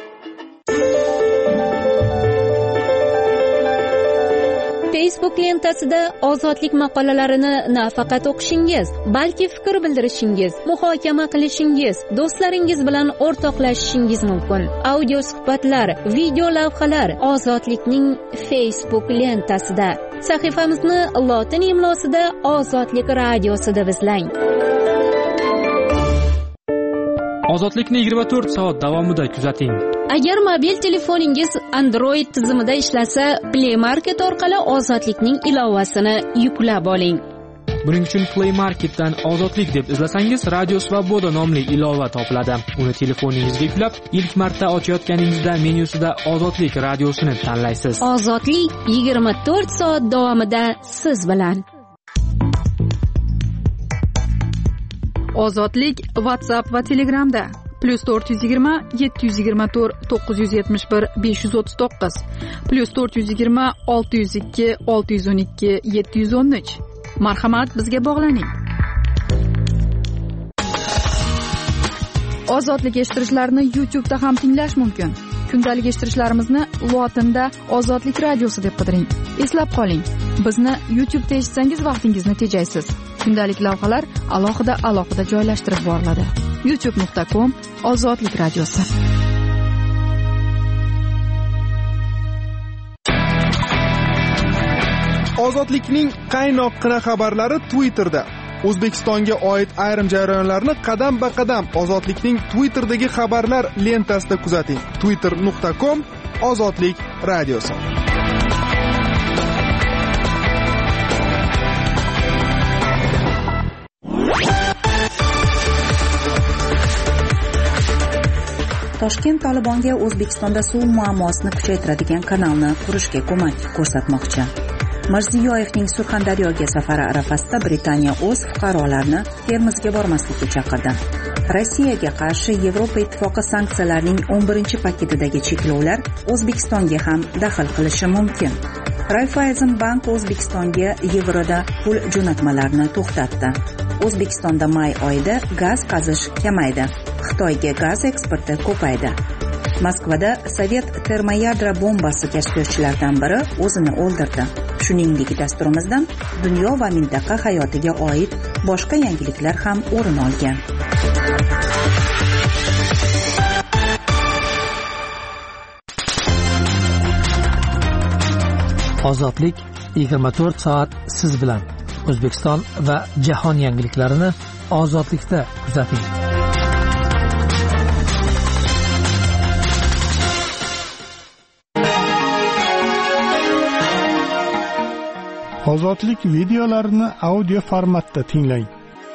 Facebook lentasida ozodlik maqolalarini nafaqat o'qishingiz, balki fikr bildirishingiz, muhokama qilishingiz, do'stlaringiz bilan o'rtoqlashishingiz mumkin. Audio suhbatlar, video lavhalar ozodlikning Facebook lentasida. Sahifamizni lotin imlosida Ozodlik radiosi deb izlang. Ozodlikni 24 soat davomida kuzating. Agar mobil telefoningiz Android tizimida ishlasa, Play Market orqali Ozodlikning ilovasini yuklab oling. Buning uchun Play Marketdan Ozodlik deb izlasangiz, Radio Svoboda nomli ilova topiladi. Uni telefoningizga yuklab, ilk marta ochayotganingizda menyusida Ozodlik radiosini tanlaysiz. Ozodlik 24 soat davomida siz bilan. Ozodlik WhatsApp va Telegramda +420 724 971 539 +420 602 612 713. Marhamat, bizga bog'laning. Ozodlik eshittirichlarini YouTube'da ham tinglash mumkin. Kundalik eshittirishlarimizni lotinda Ozodlik radiosi deb qidiring. Eslab qoling, bizni YouTube'da eshitsangiz vaqtingizni tejaysiz. Kundalik lavhalar alohida joylashtirib boriladi. youtube.com/Ozodlik radiosi. Ozodlikning qaynoqqina xabarlari Twitterda. O'zbekistonga oid ayrim jarayonlarni qadam-ba-qadam Ozodlikning Twitter'dagi xabarlar lentasida kuzating. twitter.com/Ozodlik radiosi. Toshkent Tolibonga O'zbekistonda suv muammosini kuchaytiradigan kanalni qurishga ko'mak ko'rsatmoqchi. Mirziyoyevning Surxondaryoga safari arafasida Britaniya o'z fuqarolarini Termizga bormaslikka chaqirdi. Rossiyaga qarshi Yevropa ittifoqi sanksiyalarining 11-paketidagi cheklovlar O'zbekistonga ham daxl qilishi mumkin. Raiffeisen Bank O'zbekistonga yevroda pul jo'natmalarini to'xtatdi. O'zbekistonda may oyida gaz qazish kamaydi. Xitoyga gaz eksporti ko'paydi. Moskvada Sovet termoyadro bombasi kashfiyotchilaridan biri o'zini o'ldirdi. Shuningdek, dasturimizdan dunyo va mintaqa hayotiga oid boshqa yangiliklar ham o'rin olgan. Ozodlik 24 soat siz bilan. O'zbekiston va jahon yangiliklarini Ozodlikda kuzating. Ozodlik videolarini audio formatda tinglang.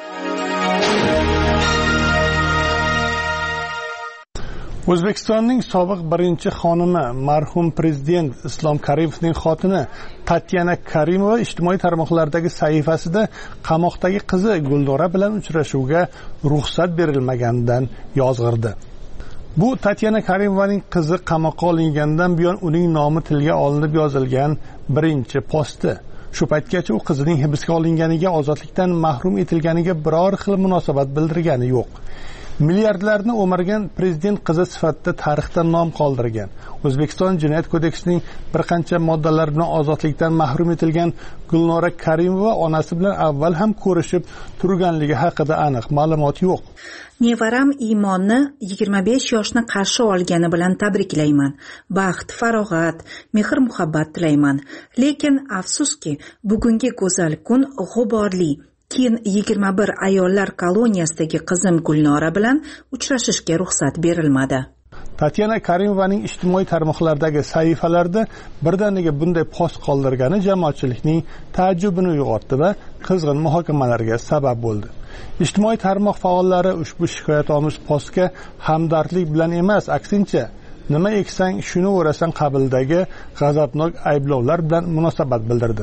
O'zbekistonning sobiq birinchi xonimi marhum prezident Islom Karimovning xotini Tatyana Karimova ijtimoiy tarmoqlardagi sahifasida qamoqdagi qizi Guldora bilan uchrashuvga ruxsat berilmaganidan yozg'irdi. Bu Tatyana Karimovaning qizi qamoqqa olingandan buyon uning nomi tilga olinib yozilgan birinchi posti. Shu paytgacha u qizining hibsga olinganiga, ozodlikdan mahrum etilganiga biror xil munosabat bildirgani yo'q. Milliardlarni o'margan prezident qizi sifatida tarixda nom qoldirgan. O'zbekiston Jinoyat kodeksining bir qancha moddalari bilan ozodlikdan mahrum etilgan Gulnora Karimova onasi bilan avval ham ko'rishib turganligi haqida aniq ma'lumot yo'q. Nevaram Iymonni 25 yoshni qarshi olgani bilan tabriklayman. Baxt, farog'at, mehr-muhabbat tilayman. Lekin afsuski, bugungi go'zal kun g'uborli. Keyin 21 ayollar koloniyasidagi qizim Gulnora bilan uchrashishga ruxsat berilmadi. Tatyana Karimovaning ijtimoiy tarmoqlardagi sahifalarida birdaniga bunday post qoldirgani jamoatchilikning taajjubini uyg'otdi va qizg'in muhokamalarga sabab bo'ldi. Ijtimoiy tarmoq faollari ushbu shikoyatomuz postga hamdardlik bilan emas, aksincha, nima eksang shuni o'rasan qabildagi g'azabnok ayblovlar bilan munosabat bildirdi.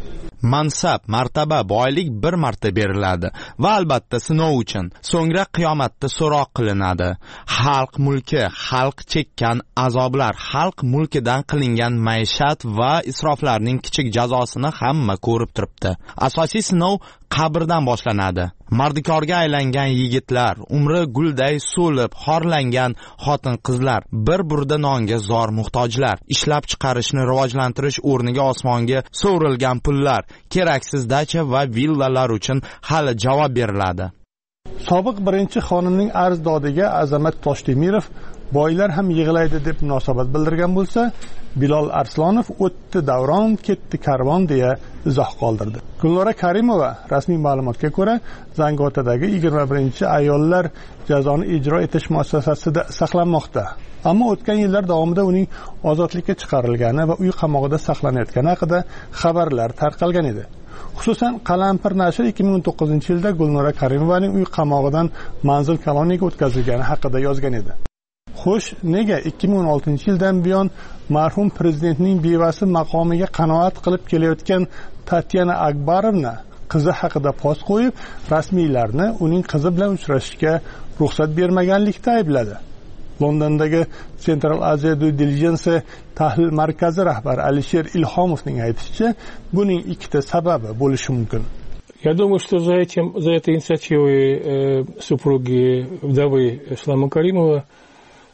Mansab, martaba, boylik bir marta beriladi va albatta sinov uchun, so'ngra qiyomatda so'roq qilinadi. Xalq mulki, xalq chekkan azoblar, xalq mulkidan qilingan maishat va isroflarning kichik jazosini hamma ko'rib turibdi. Asosiy sinov qabrdan boshlanadi. Mardikorga aylangan yigitlar, umri gulday so'lib, xorlangan xotin-qizlar, bir burda nonga zor muhtojlar, ishlab chiqarishni rivojlantirish o'rniga osmonga so'rilgan pullar, keraksiz dacha va villalar uchun hali javob beriladi. Sobiq birinchi xonimning arzdodiga Azamat Toshdemirov boylar ham yig'laydi deb munosabat bildirgan bo'lsa, Bilol Arslonov o'tdi davron, ketdi karvon deya izoh qoldirdi. Gulnora Karimova rasmiy ma'lumotga ko'ra, Zangiotadagi 21-ayollar jazoni ijro etish muassasasida saqlanmoqda. Ammo o'tgan yillar davomida uning ozodlikka chiqarilgani va uy qamog'ida saqlanayotgani haqida xabarlar tarqalgan edi. Xususan, Qalampir nashri 2019-yilda Gulnora Karimovaning uy qamog'idan manzil koloniyaga o'tkazilgani haqida yozgan edi. Xo'sh, nega 2016-yildan buyon marhum prezidentning bevasi maqomiga qanoat qilib kelayotgan Tatyana Akbarovna qizi haqida post qo'yib, rasmiylarni uning qizi bilan uchrashishga ruxsat bermaganlikda aybladi? Londondagi Central Asia Due Diligence tahlil markazi rahbari Alisher Ilhomovning aytishicha, buning ikkita sababi bo'lishi mumkin. Я думаю, что за этой инициативой супруги вдовы Ислама Каримова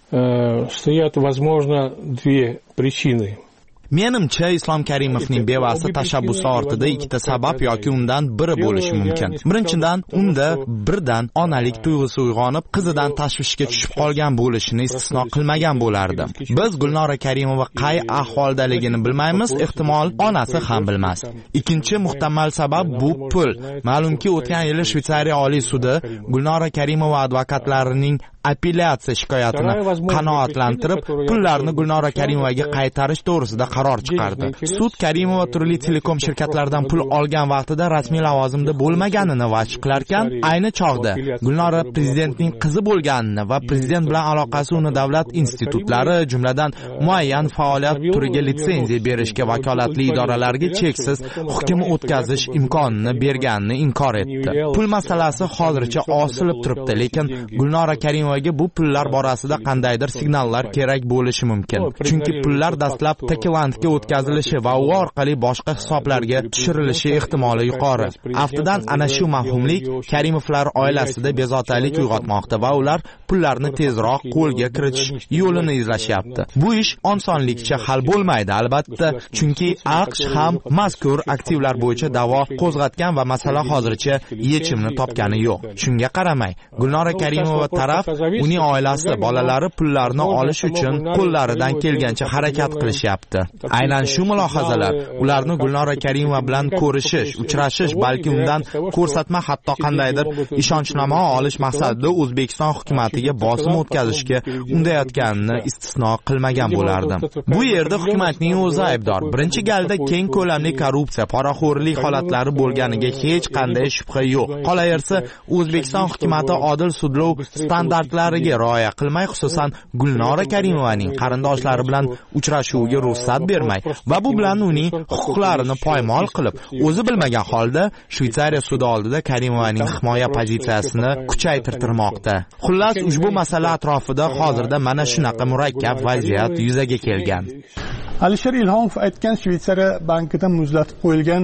стоят, возможно, две причины. Menimcha Islom Karimovning bevasi tashabbusi ortida ikkita sabab yoki undan biri bo'lishi mumkin. Birinchidan, unda birdan onalik tuyg'usi uyg'onib, qizidan tashvishga tushib qolgan bo'lishini istisno qilmagan bo'lardi. Biz Gulnora Karimova qay ahvoldaligini bilmaymiz, ehtimol onasi ham bilmas. Ikkinchi muhtamal sabab bu pul. Ma'lumki, o'tgan yili Shveysariya Oliy sudi Gulnora Karimova advokatlarining apellyatsiya shikoyatini qanoatlantirib, pullarni Gulnora Karimovaga qaytarish to'g'risida qaror chiqardi. Sud Karimova turli telekom shirkatlaridan pul olgan vaqtida rasmiy lavozimda bo'lmaganini va'd qilarkan, ayni chog'da Gulnora prezidentning qizi bo'lganini va prezident bilan aloqasi uni davlat institutlari, jumladan muayyan faoliyat turiga litsenziya berishga vakolatli idoralarga cheksiz hukm o'tkazish imkonini berganini inkor etdi. Pul masalasi hozircha osilib turibdi, lekin Gulnora Karimovaga bu pullar borasida qandaydir signallar kerak bo'lishi mumkin. Chunki pullar dastlab Tailandga o'tkazilishi va u orqali boshqa hisoblarga tushirilishi ehtimoli yuqori. Aftidan ana shu mavhumlik Karimovlar oilasida bezovtalik uyg'otmoqda va ular pullarni tezroq qo'lga kiritish yo'lini izlashyapti. Bu ish osonlikcha hal bo'lmaydi, albatta, chunki AQSh ham mazkur aktivlar bo'yicha da'vo qo'zg'atgan va masala hozircha yechimni topgani yo'q. Shunga qaramay, Gulnora Karimova taraf, uning oilasi, bolalari pullarni olish uchun qo'llaridan kelgancha harakat qilishyapti. Aynan shu mulohazalar ularni Gulnora Karimova bilan ko'rishish, uchrashish, balki undan ko'rsatma, hatto qandaydir ishonchnoma olish maqsadida O'zbekiston hukumatiga bosim o'tkazishga undayotganini istisno qilmagan bo'lardim. Bu yerda hukumatning o'zi aybdor. Birinchi galda keng ko'lamli korrupsiya, poraxo'rlik holatlari bo'lganiga hech qanday shubha yo'q. Qolaversa, O'zbekiston hukumati odil sudlov standartlariga rioya qilmay, xususan Gulnora Karimovaning qarindoshlari bilan uchrashuviga ruxsat bermay va bu bilan uning huquqlarini poymol qilib, o'zi bilmagan holda Shveysariya sudi oldida Karimovaning himoya pozitsiyasini kuchaytirmoqda. Xullas, ushbu masala atrofida hozirda mana shunaqa murakkab vaziyat yuzaga kelgan. Alisher Ilhomov aytgan, Shveysariya bankidan muzlatib qo'yilgan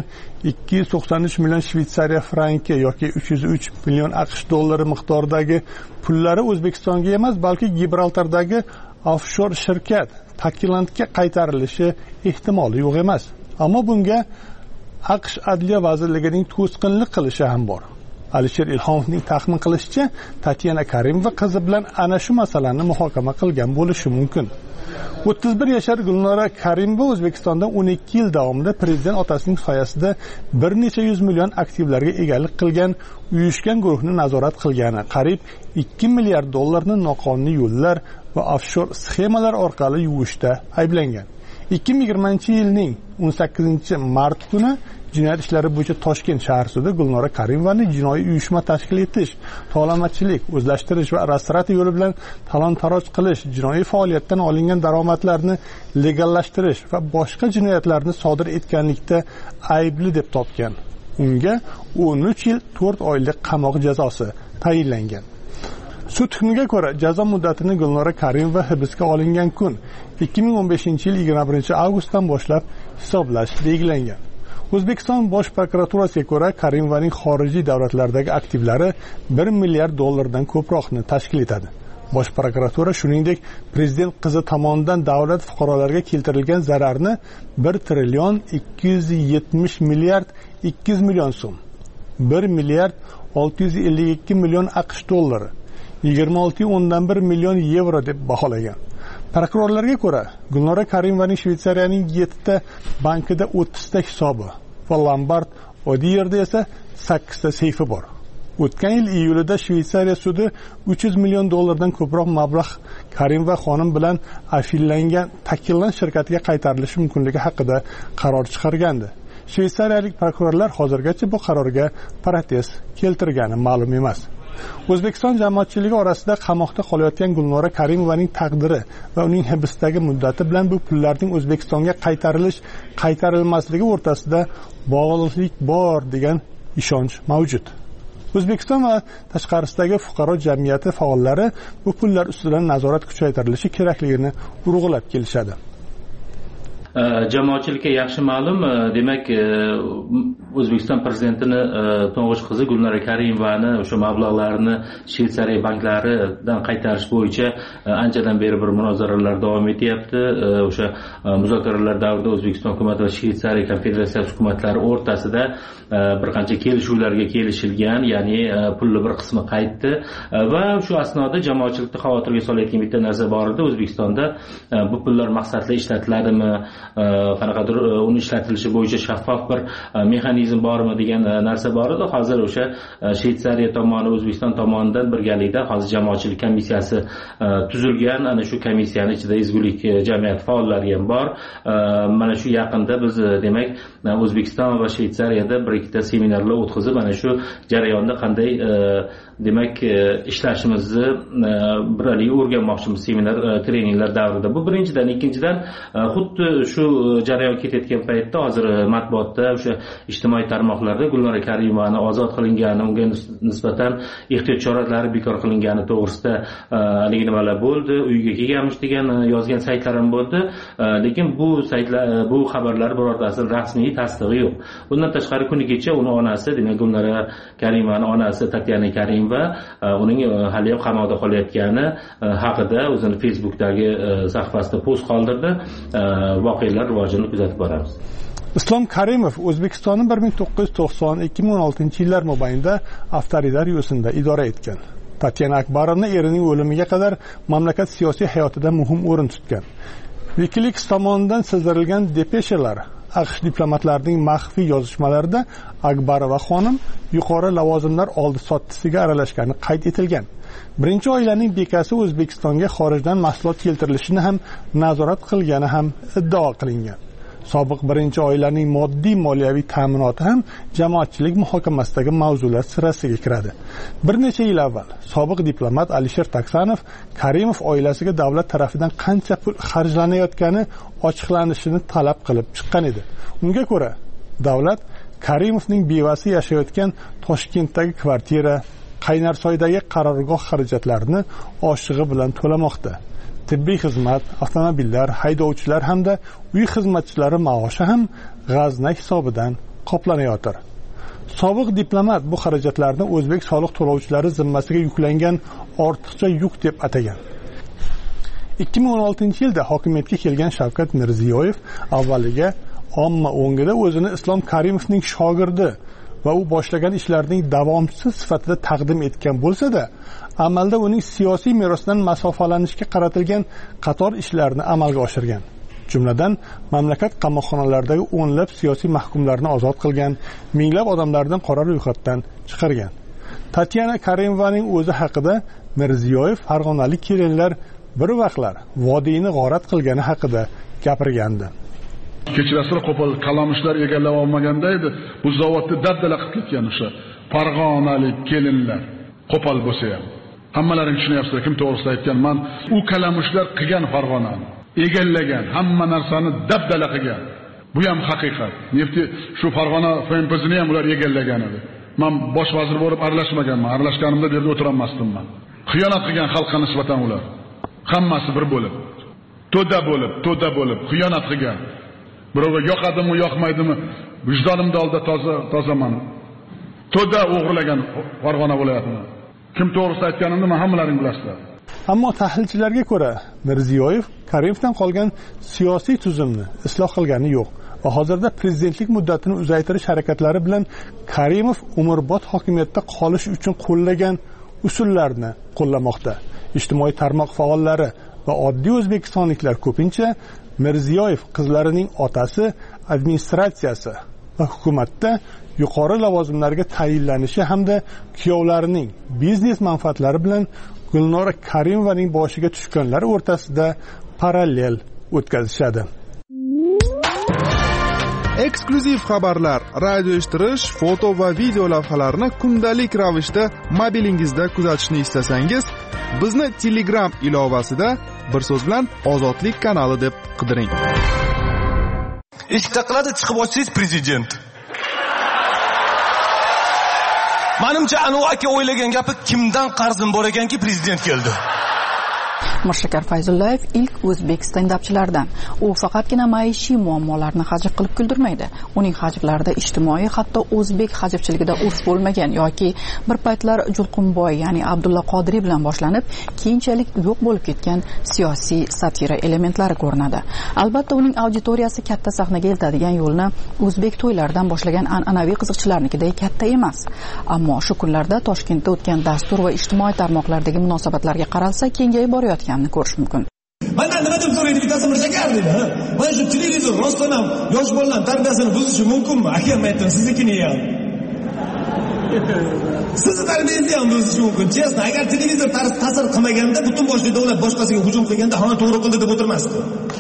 293 million Shveysariya franki yoki 303 million AQSh dollari miqdoridagi pullari O'zbekistonga emas, balki Gibraltardagi offshore shirkat Tailandga qaytarilishi ehtimoli yo'q emas. Ammo bunga AQSh Adliya vazirligining to'sqinlik qilishi ham bor. Alisher Ilhomovning taxmin qilishicha, Tatyana Karimova qizi bilan ana shu masalani muhokama qilgan bo'lishi mumkin. 31 yashar Gulnora Karimova O'zbekistonda 12 yil davomida prezident otasining soyasida bir necha yuz million aktivlarga egalik qilgan uyushgan guruhni nazorat qilgani, qariyb 2 milliard dollarni noqonuniy yo'llar va offshore sxemalar orqali yuvishda ayblangan. 2020-yilning 18-mart kuni Jinoyat ishlari bo'yicha Toshkent shahar sudi Gulnora Karimovani jinoiy uyushma tashkil etish, tovlamachilik, o'zlashtirish va rastrata yo'li bilan talon-taroj qilish, jinoiy faoliyatdan olingan daromadlarni legallashtirish va boshqa jinoyatlarni sodir etganlikda aybli deb topgan. Unga 13 yil 4 oylik qamoq jazosi tayinlangan. Sud hukmiga ko'ra, jazo muddatini Gulnora Karimova hibsga olingan kun 2015-yil 21-avgustdan boshlab hisoblash belgilangan. O'zbekiston Bosh prokuraturasiga ko'ra, Karimovaning xorijiy davlatlardagi aktivlari 1 milliard dollardan ko'proqni tashkil etadi. Bosh prokuratura shuningdek, prezident qizi tomonidan davlat fuqarolariga keltirilgan zararni 1 trillion 270 milliard 200 million so'm, 1 milliard 652 million AQSh dollari, 26.1 million yevro deb baholagan. Prokurorlarga ko'ra, Gulnora Karimovaning Shveysariyaning 7 ta bankida 30 ta hisobi va lombard, oddiy yerda esa 8 ta seyfi bor. O'tgan yil iyulida Shveysariya sudi 300 million dollardan ko'proq mablag' Karimova xonim bilan afillangan Tailand shirkatiga qaytarilishi mumkinligi haqida qaror chiqargandi. Shveysariyalik prokurorlar hozirgacha bu qarorga protest keltirgani ma'lum emas. O'zbekiston jamoatchiligi orasida qamoqda qolayotgan Gulnora Karimovaning taqdiri va uning hibsdagi muddati bilan bu pullarning O'zbekistonga qaytarilmasligi o'rtasida bog'liqlik bor degan ishonch mavjud. O'zbekiston va tashqarisidagi fuqaro jamiyati faollari bu pullar ustidan nazorat kuchaytirilishi kerakligini urg'ulab kelishadi. Jamoatchilikka yaxshi ma'lum, demak, O'zbekiston prezidentini to'ng'ich qizi Gulnora Karimovani o'sha mablag'larni Shveysariya banklaridan qaytarish bo'yicha anchadan beri bir munozaralar davom etyapti. O'sha muzokaralar davrida O'zbekiston hukumati va Shveysariya konfederatsiyasi hukumatlari o'rtasida bir qancha kelishuvlarga kelishilgan, ya'ni pulni bir qismi qaytdi va shu asnoda jamoatchilikni xavotirga solayotgan bitta narsa bor edi. O'zbekistonda bu pullar maqsadli ishlatiladimi, qanaqadir uni ishlatilishi bo'yicha shaffof bir mexanizm bormi degan narsa bor edi. Hozir o'sha Shveysariya tomoni, O'zbekiston tomonidan birgalikda hozir jamoatchilik komissiyasi tuzilgan. Ana shu komissiyani ichida ezgulik jamiyat faollari ham bor. Mana shu yaqinda biz demak O'zbekiston va Shveysariyada bir ikkita seminarlar o'tkazib, mana shu jarayonda qanday demak ishlashimizni birgalikda o'rganmoqchimiz seminar treninglar davrida. Bu birinchidan. Ikkinchidan, xuddi shu jarayon ketayotgan paytda hozir matbuotda o'sha ijtimoiy tarmoqlarda Gulnora Karimovani ozod qilingani, unga nisbatan ehtiyot choralari bekor qilingani to'g'risida haligi nimalar bo'ldi, uyiga kelganmish degan yozgan saytlar ham bo'ldi. Lekin bu saytlar, bu xabarlar birortasi rasmiy tasdig'i yo'q. Bundan tashqari kuni kecha uni onasi, demak Gulnora Karimovani onasi Tatyana Karimova uning hali ham qamoqda qolayotgani haqida o'zining Facebook'dagi sahifasida post qoldirdi. Voqealar rivojini kuzatib boramiz. Islom Karimov O'zbekistonni 1990-2016-yillar mobaynida avtoritar yo'sinda idora etgan. Tatyana Akbarovna erining o'limiga qadar mamlakat siyosiy hayotida muhim o'rin tutgan. WikiLeaks tomonidan sildirilgan depeshalar, AQSh diplomatlarining maxfiy yozishmalarida Akbarova xonim yuqori lavozimlar oldi-sottisiga aralashgani qayd etilgan. Birinchi oilaning bekasi O'zbekistonga xorijdan mahsulot keltirilishini ham nazorat qilgani ham iddao qilingan. Sobiq birinchi oilaning moddiy moliyaviy ta'minoti ham jamoatchilik muhokamasidagi mavzular sirasiga kiradi. Bir necha yil avval sobiq diplomat Alisher Taksanov Karimov oilasiga davlat tarafidan qancha pul xarjlanayotgani ochiqlanishini talab qilib chiqqan edi. Unga ko'ra, davlat Karimovning bevasi yashayotgan Toshkentdagi kvartira, Qaynarsoydagi qarorgoh xarajatlarini oshig'i bilan to'lamoqda. Tibbiy xizmat, avtomobillar, haydovchilar hamda uy xizmatchilari maoshi ham g'azna hisobidan qoplanayotir. Sobiq diplomat bu xarajatlarni o'zbek soliq to'lovchilari zimmasiga yuklangan ortiqcha yuk deb atagan. 2016-yilda hokimiyatga kelgan Shavkat Mirziyoyev avvaliga omma o'ngida o'zini Islom Karimovning shogirdi va u boshlagan ishlarning davomchisi sifatida taqdim etgan bo'lsa-da, amalda uning siyosiy merosidan masofalanishga qaratilgan qator ishlarni amalga oshirgan. Jumladan, mamlakat qamoqxonalaridagi o'nlab siyosiy mahkumlarni ozod qilgan, minglab odamlarni qora ro'yxatdan chiqargan. Tatyana Karimovaning o'zi haqida Mirziyoyev farg'onalik kelinlar bir vaqtlar vodiyni g'orat qilgani haqida gapirgandi. Kechirasizlar, qo'pol qalamishlar egallab olmaganda edi, bu zavodni dabdala qilib ketgan o'sha farg'onalik kelinlar. Qo'pol bo'lsa ham hammalaring tushunyapsizlar kim to'g'risida aytganman. U kalamushlar qilgan Farg'onani, egallagan, hamma narsani dabdala qilgan. Bu ham haqiqat. Nefti shu Farg'ona FNPsini ham ular egallagan edi. Men bosh vazir bo'lib aralashmaganman. Aralashganimda bu yerda o'tirolmasdim men. Xiyonat qilgan xalqqa nisbatan ular. Hammasi bir bo'lib, to'da bo'lib xiyonat qilgan. Birovga yoqadimi, yoqmaydimi, vijdonimda oldida tozaman. To'da o'g'irlagan Farg'ona viloyatini. Kim to'g'risida aytganimni men hammalaring bilasizlar. Ammo tahlilchilarga ko'ra, Mirziyoyev Karimovdan qolgan siyosiy tuzumni isloh qilgani yo'q va hozirda prezidentlik muddatini uzaytirish harakatlari bilan Karimov umrbod hokimiyatda qolish uchun qo'llagan usullarni qo'llamoqda. Ijtimoiy tarmoq faollari va oddiy o'zbekistonliklar ko'pincha Mirziyoyev qizlarining otasi administratsiyasi va hukumatda yuqori lavozimlarga tayinlanishi hamda kuyovlarining biznes manfaatlari bilan Gulnora Karimovaning boshiga tushganlar o'rtasida parallel o'tkazishadi. Eksklyuziv xabarlar, radio eshittirish, foto va video lavhalarni kundalik ravishda mobilingizda kuzatishni istasangiz, bizni Telegram ilovasida bir so'z bilan Ozodlik kanali deb qidiring. Eshitaqiladi chiqib olsangiz prezident. Menimcha Anvar aka o'ylagan gapi kimdan qarzim bor ekanki prezident keldi. Mirshakar Fayzullayev ilk o'zbek stendapchilaridan. U faqatgina maishiy muammolarni hajv qilib kuldirmaydi. Uning hajvlarida ijtimoiy, hatto o'zbek hajvchiligida urf bo'lmagan yoki bir paytlar Julqunboy, ya'ni Abdulla Qodiriy bilan boshlanib, keyinchalik yo'q bo'lib ketgan siyosiy satira elementlari ko'rinadi. Albatta uning auditoriyasi katta sahnaga eltadigan yo'lni o'zbek to'ylaridan boshlagan an'anaviy qiziqchilarnikiday katta emas. Ammo shu kunlarda Toshkentda o'tgan dastur va ijtimoiy tarmoqlardagi munosabatlarga qaralsa, kengayib borayotganini ko'rish mumkin. Mana nima deb so'raydi bittasi Mirshakar deydi. Mana shu televizor rostdan ham yosh bolalar tarbiyasini buzishi mumkinmi? Akam aytdim, siznikini ham. Sizni tarbiyangizni ham buzishi mumkin. Chestno, agar televizor ta'sir qilmaganda butun boshli davlat boshqasiga hujum qilganda ha to'g'ri qildi deb o'tirmasdi.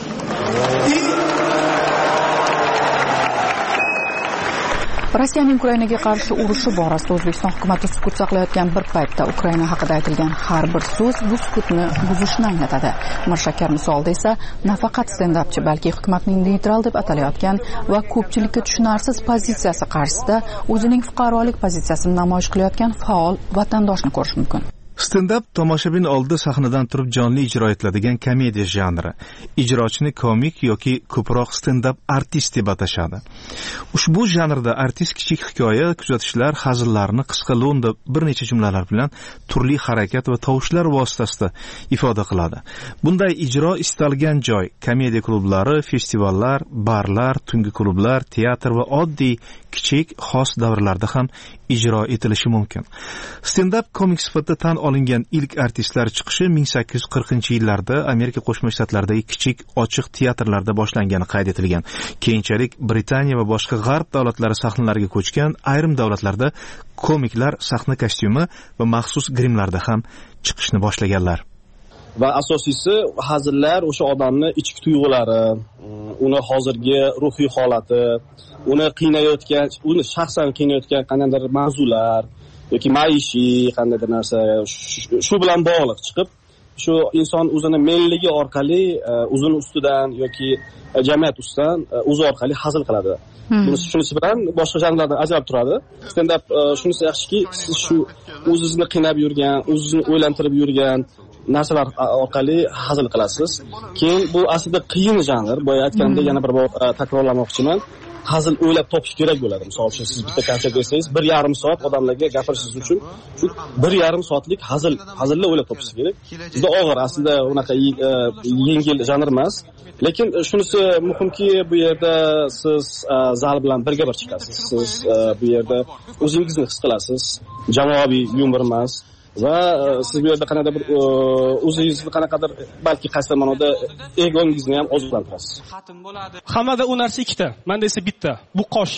Rossiyaning Ukrainaga qarshi urushi borasida O'zbekiston hukumatı sukut saqlayotgan bir paytda Ukraina haqida aytilgan har bir so'z bu sukutni buzishni anglatadi. Mirshakar misolida esa nafaqat stendapchi, balki hukumatning neytral deb atalayotgan va ko'pchilikka tushunarsiz pozitsiyasi qarshisida o'zining fuqarolik pozitsiyasini namoyish qilayotgan faol vatandoshni ko'rish mumkin. Stand-up tomoshabin oldida sahnadan turib jonli ijro etiladigan komediya janri. Ijrochini komik yoki ko'proq stand-up artist deb atashadi. Ushbu janrda artist kichik hikoya, kuzatishlar, hazillarni qisqa lo'nda bir necha jumlalar bilan turli harakat va tovushlar vositasida ifoda qiladi. Bunday ijro istalgan joy, komediya klublari, festivallar, barlar, tungi klublar, teatr va oddiy kichik xos davrlarda ham ijro etilishi mumkin. Stand-up komik sifatida tan olingan ilk artistlar chiqishi 1840-yillarda Amerika Qo'shma Shtatlaridagi kichik ochiq teatrlarda boshlangani qayd etilgan. Keyinchalik Britaniya va boshqa g'arb davlatlari sahnalariga ko'chgan, ayrim davlatlarda komiklar sahna kostyumi va maxsus grimlarda ham chiqishni boshlaganlar. Va asosiysi hazillar o'sha odamni ichki tuyg'ulari, uni hozirgi ruhiy holati, uni qiynayotgan, uni shaxsan qiynayotgan qandaydir mavzular yoki maishiy qandaydir narsa shu bilan bog'liq chiqib, shu inson o'zini menligi orqali o'zini ustidan yoki jamiyat ustidan o'zi orqali hazil qiladi. Shunisi bilan boshqa janrlardan ajralib turadi. Stand-up shunisi yaxshiki, siz shu o'zingizni qiynab yurgan, o'zingizni o'ylantirib yurgan narsalar orqali hazil qilasiz. Keyin bu aslida qiyin janr. Boya aytganda yana bir bor takrorlamoqchiman. Hazil o'ylab topish kerak bo'ladi. Misol uchun siz bitta konsert bersangiz 1,5 soat odamlarga gapirishingiz uchun shu 1,5 soatlik hazilni o'ylab topish kerak. Juda og'ir, aslida unaqa yengil janr emas. Lekin shunisi muhimki, bu yerda siz zal bilan birga bir chiqasiz. Siz bu yerda o'zingizni his qilasiz. Jamoaviy yumor emas. Va siz bu yerda qanaqadir bir o'zingizni qanaqadir balki qaysi ma'noda egongizni ham oziqlantirasiz. Hammada u narsa ikkita, menda esa bitta. Bu qosh.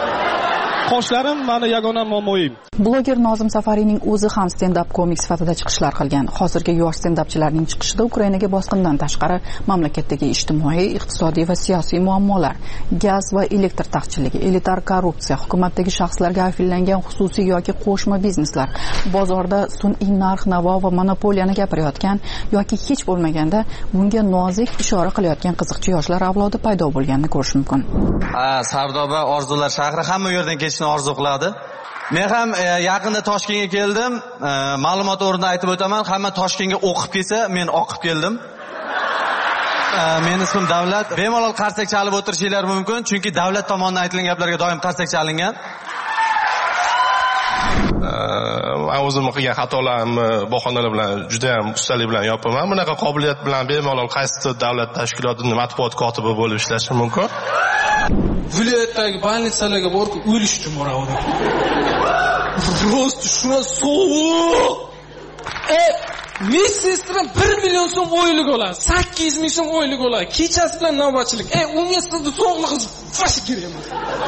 Qoshlarim meni yagona muammoyim. Bloger Nozim Safariyning o'zi ham stand-up komik sifatida chiqishlar qilgan. Hozirgi yosh stand-upchilarning chiqishida Ukrainaga bosqindan tashqari mamlakatdagi ijtimoiy, iqtisodiy va siyosiy muammolar, gaz va elektr taqchilligi, elitar korrupsiya, hukumatdagi shaxslarga afillangan xususiy yoki qo'shma bizneslar, bozorda sun'iy narx-navo va monopoliyani gapirayotgan yoki hech bo'lmaganda bunga nozik ishora qilayotgan qiziqchi yoshlar avlodi paydo bo'lganini ko'rish mumkin. Sardoba orzular shahri hamma yerdan ketishni orzu qiladi. Men ham yaqinda Toshkentga keldim. Ma'lumot o'rnida aytib o'taman, hamma Toshkentga o'qib kelsa, men oqib keldim. Meni ismim Davlat. Bemalol qarsak chalib o'tirishinglar mumkin, chunki davlat tomonidan aytilgan gaplarga doim qarsak chalingan. Men o'zimni qilgan xatolarimni bahonalar bilan juda ham ustalik bilan yopaman. Bunaqa qobiliyat bilan bemalol qaysi davlat tashkilotining matbuot kotibi bo'lib ishlashim mumkin. Viloyatdagi больницаlarga borib o'lish uchun boraman. Просто shuna sovuq. Medsistradan 1 million so'm oylik oladi, 8 ming so'm oylik oladi. Kechasi bilan navbatchilik. Universitetda sog'lig'i fashi kerak emas.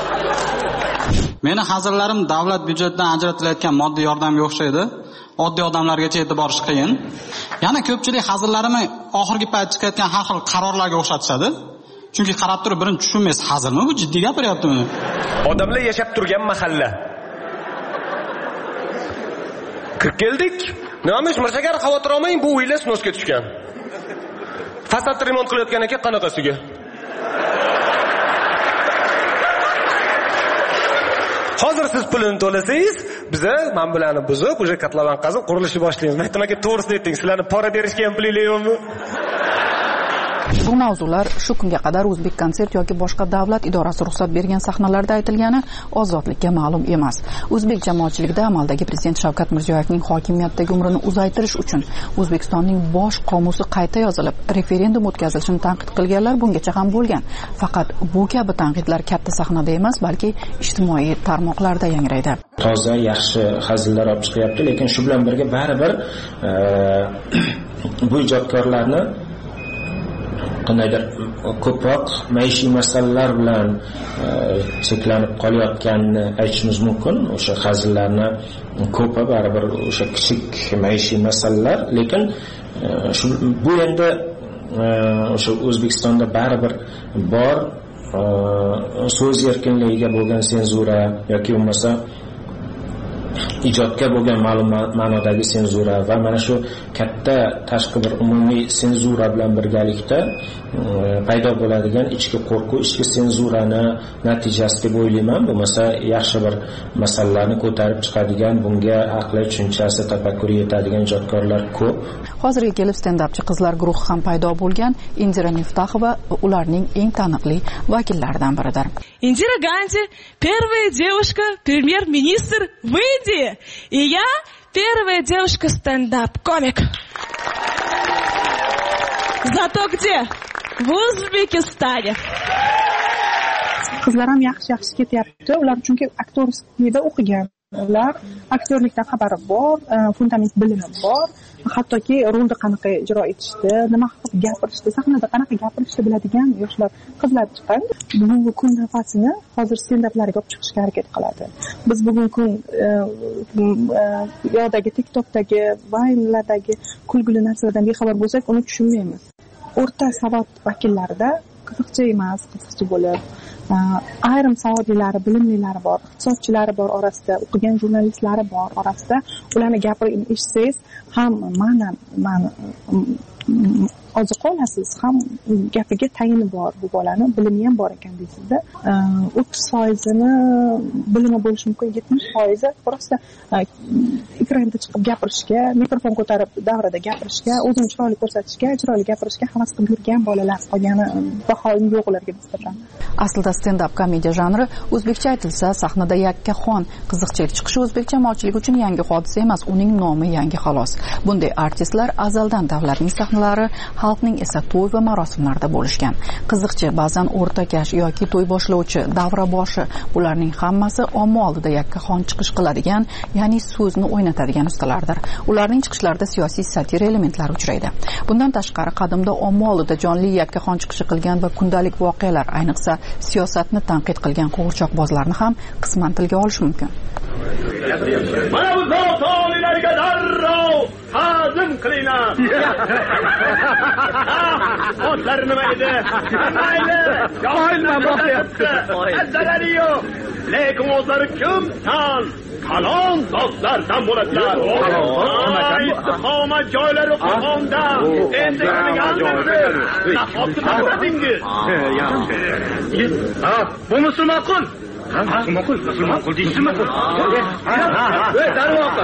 Meni hazillarim davlat byudjetidan ajratilayotgan moddiy yordamga o'xshaydi. Oddiy odamlargacha yetib borish qiyin. Yana ko'pchilik hazillarimni oxirgi payt chiqayotgan har xil qarorlarga o'xshatishadi. Chunki qarab turib birinchi tushunmaysiz, hazilmi bu, jiddiy gapiryaptimi? Odamlar yashab turgan mahalla. Kirib keldik. Nima Mirshakar xavotir olmang, bu uylar snosga tushgan. Fasad remont qilayotgan ekan qanaqasiga. Hozir siz pulini to'lasangiz, biza men bularni buzib o'sha kotlovan qazib qurilishni boshlaymiz. Aytdim aka, to'g'risini ayting, sizlarni pora berishga ham pulingiz yo'qmi? Bu mavzular shu kunga qadar O'zbek konsert yoki boshqa davlat idorasi ruxsat bergan sahnalarda aytilgani ozodlikka ma'lum emas. O'zbek jamoatchiligida amaldagi prezident Shavkat Mirziyoyevning hokimiyatdagi umrini uzaytirish uchun O'zbekistonning bosh qomusi qayta yozilib, referendum o'tkazilishini tanqid qilganlar bungacha ham bo'lgan. Faqat bu kabi tanqidlar katta sahnada emas, balki ijtimoiy tarmoqlarda yangraydi. Toza, yaxshi hazillar olib chiqyapti, lekin shu bilan birga baribir bu ijodkorlarni qandaydir ko'proq maishiy masalalar bilan cheklanib qolayotganini aytishimiz mumkin. O'sha hazillarni ko'pi baribir o'sha kichik maishiy masalalar, lekin bu endi o'sha O'zbekistonda baribir bor so'z erkinligiga bo'lgan senzura yoki bo'lmasa ijodga bo'lgan ma'lum ma'nodagi senzura va mana shu katta tashqi bir umumiy senzura bilan birgalikda paydo bo'ladigan ichki qo'rquv, ichki senzurani natijasi deb o'ylayman. Bo'lmasa yaxshi bir masalalarni ko'tarib chiqadigan, bunga aqli, tushunchasi, tafakkuri yetadigan ijodkorlar ko'p. Hozirga kelib stand-upchi qizlar guruhi ham paydo bo'lgan. Indira Miftaxova ularning eng taniqli vakillaridan biridir. Indira Gandhi первая девушка премьер-министр в Индии, и я первая девушка стендап-комик. Зато где? В O'zbekistone. Qizlar ham yaxshi ketyapti. Ular chunki aktorlikda o'qigan. Ular aktyorlikdan xabari bor, fundament bilimi bor. Hattoki rolni qanaqa ijro etishdi, nima qilib gapirishdi, sahnada qanaqa gapirishni biladigan yoshlar, qizlar chiqqan. Bugungi kun nafasini hozir stand-uplarga olib chiqishga harakat qiladi. Biz bugungi kun yo'dagi TikTokdagi, Vine'lardagi kulgili narsalardan bexabar bo'lsak, uni tushunmaymiz. O'rta savod vakillarida qiziqchi emas, qiziqchi bo'lib, ayrim savodlilari, bilimlilari bor, iqtisodchilari bor orasida, o'qigan jurnalistlari bor orasida. Ularni gapirib eshitsangiz ham ma'nan oziq olasiz, ham gapiga tayini bor, bu bolani bilimi ham bor ekan deysizda. 30%ni bilimi bo'lishi mumkin, 70% просто ekranda chiqib gapirishga, mikrofon ko'tarib davrada gapirishga, o'zini chiroyli ko'rsatishga, chiroyli gapirishga havas qilib yurgan bolalar, qolgani bahoim yo'q ularga nisbatan. Aslida stand-up komediya janri o'zbekcha aytilsa, sahnada yakkaxon qiziqchilik chiqishi o'zbek jamoatchiligi uchun yangi hodisa emas, uning nomi yangi xolos. Bunday artistlar azaldan davlatning sahnalari, xalqning esa to'y va marosimlarda bo'lishgan. Qiziqchi, ba'zan o'rtakash yoki to'y boshlovchi, davra boshi, bularning hammasi omma oldida yakkaxon chiqish qiladigan, ya'ni so'zni o'ynatadigan ustalardir. Ularning chiqishlarida siyosiy satira elementlari uchraydi. Bundan tashqari, qadimda omma oldida jonli yakkaxon chiqishi qilgan va kundalik voqealar, ayniqsa siyosatni tanqid qilgan qo'g'irchoqbozlarni ham qisman tilga olish mumkin. Mana bu zotonlarga darrov hazm qilinglar. Otlar nima edi? Mayli, yo'lman boqyapti. Asalari yo'q. Lekin o'zlari kim tan? Kalon zotlardan bo'ladilar. Istiqomat joylari qo'qonda. Endi qilgansiz. Nahotki ta'bidingiz. Yaxshi. Bu musulmon qul. Musulmon qul deysizmi? Darvoqa.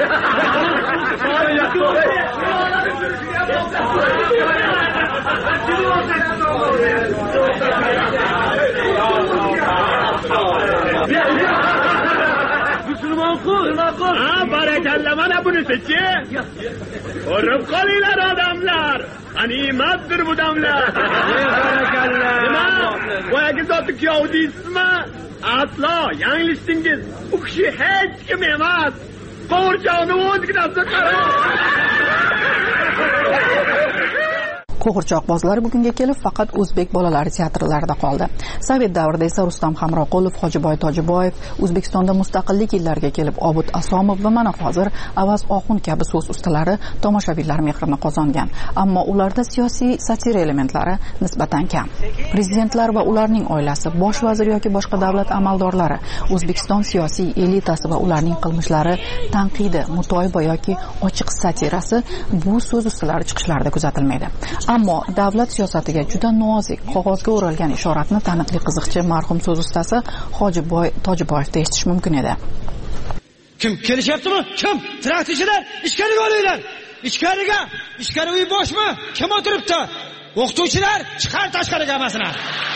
Musulmon qul. Ha, barakalla, mana bunisi-chi. Ko'rib qolinglar odamlar. G'animatdir bu damlar. Barakalla. Nima? Boyagi zoti kuyov deysizmi? Aslo yanglishdingiz. U kishi hech kim emas. Qo'g'irchoqni o'zginasi qarang. Qo'g'irchoqbozlar bugunga kelib faqat o'zbek bolalari teatrlarida qoldi. Sovet davrida esa Rustam Hamroqulov, Hojiboy Tojiboyev, O'zbekistonda mustaqillik yillariga kelib Obid Asomov va mana hozir Avaz Oxun kabi so'z ustalari tomoshabinlar mehrini qozongan. Ammo ularda siyosiy satira elementlari nisbatan kam. Prezidentlar va ularning oilasi, bosh vazir yoki boshqa davlat amaldorlari, O'zbekiston siyosiy elitasi va ularning qilmishlari tanqidi, mutoyiba yoki ochiq satirasi bu so'z ustalari chiqishlarida kuzatilmaydi. Ammo davlat siyosatiga juda nozik, qog'ozga o'ralgan ishoratni taniqli qiziqchi marhum so'z ustasi Hojiboy Tojiboyevda eshitish mumkin edi. Kim kelishyaptimi? Kim? Traktorchilar, ichkariga olinglar. Ichkariga. Ichkari uy boshmi? Kim o'tiribdi? O'qituvchilar, chiqar tashqariga hammasini.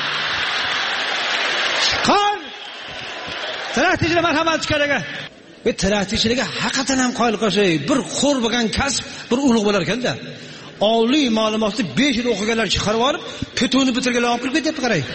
Chiqar. Traktorchilar marhamat ichkariga. Bu traktorchilarga haqiqatan ham qoyil qolsay, bir xo'r bo'lgan kasb, bir ulug' bo'lar ekanda. Oliy ma'lumotni 5 yil o'qiganlar chiqarib olib, petuni bitirganlar olib kirib ketyapti, qarang.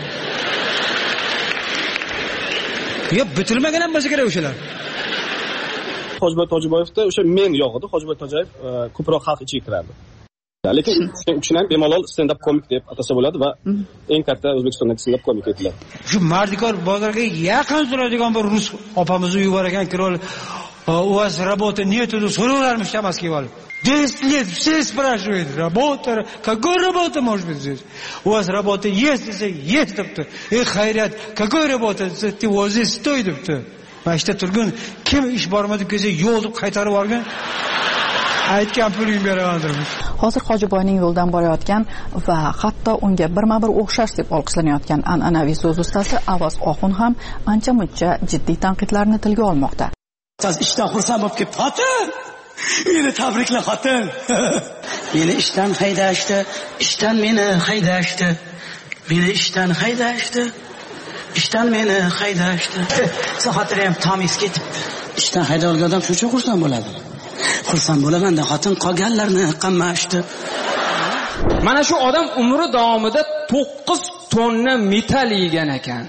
Yo, bitirmagan ham bo'lsa kerak o'shalar. Hojiboy Tojiboyevda o'sha men yo'q edi. Hojiboy Tojiboyev ko'proq xalq ichiga kirardi. Lekin uchun ham bemalol stand-up komik deb atasa bo'ladi va eng katta O'zbekistondagi stand-up komik edilar. Shu Mardikor bozorga yaqin turadigan bir rus opamizni yuvar ekan, kirib у вас работа нету, so'raverarmish Tamaskiga olib. 10 лет все спрашивают, работа, какой работа может быть здесь? У вас работа есть, есть, debdi. Xayriyat, какой работа? Ты вот здесь стой, debdi. Mashta turgun kim ish bormadi desa yo'q deb qaytarib olgan. Aytgan puling beramandirmiz. Hozir Hojiboyning yo'ldan borayotgan va hatto unga birma-bir o'xshash deb olqishlanayotgan an'anaviy so'z ustasi Avaz Oxun ham ancha-muncha jiddiy tanqidlarni tilga olmoqda. Siz ishdan xursand bo'lib kelib, xotin. Meni tabrikla xotin. Meni ishdan haydashdi, ishdan meni haydashdi. Meni ishdan haydashdi. Ishdan meni haydashdi. Soatlar ham tamiz ketibdi. Ishdan haydalgan odam shuncha xursand bo'ladi. Xursand bo'laman-da, xotin qolganlarni qamashdi. Mana shu odam umri davomida 9 tonna metall yegan ekan.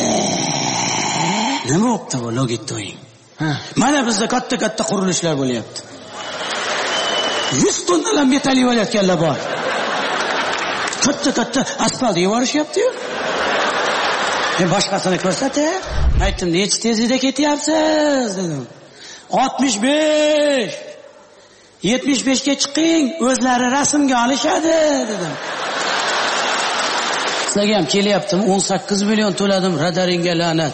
Nima bo'pti bu logit to'ying? Mana bizda katta qurilishlar bo'lyapti. 100 tonnalar metall yelayotganlar bor. Katta asfalt yevarishyapti-yu. Boshqasini ko'rsatay. Aytdim, necha tezlikda ketyapsiz dedim. 65. 75 ga chiqing, o'zlari rasmga olishadi dedim. Sizlarga ham kelyaptim, 18 million to'ladim, radaringga la'nat.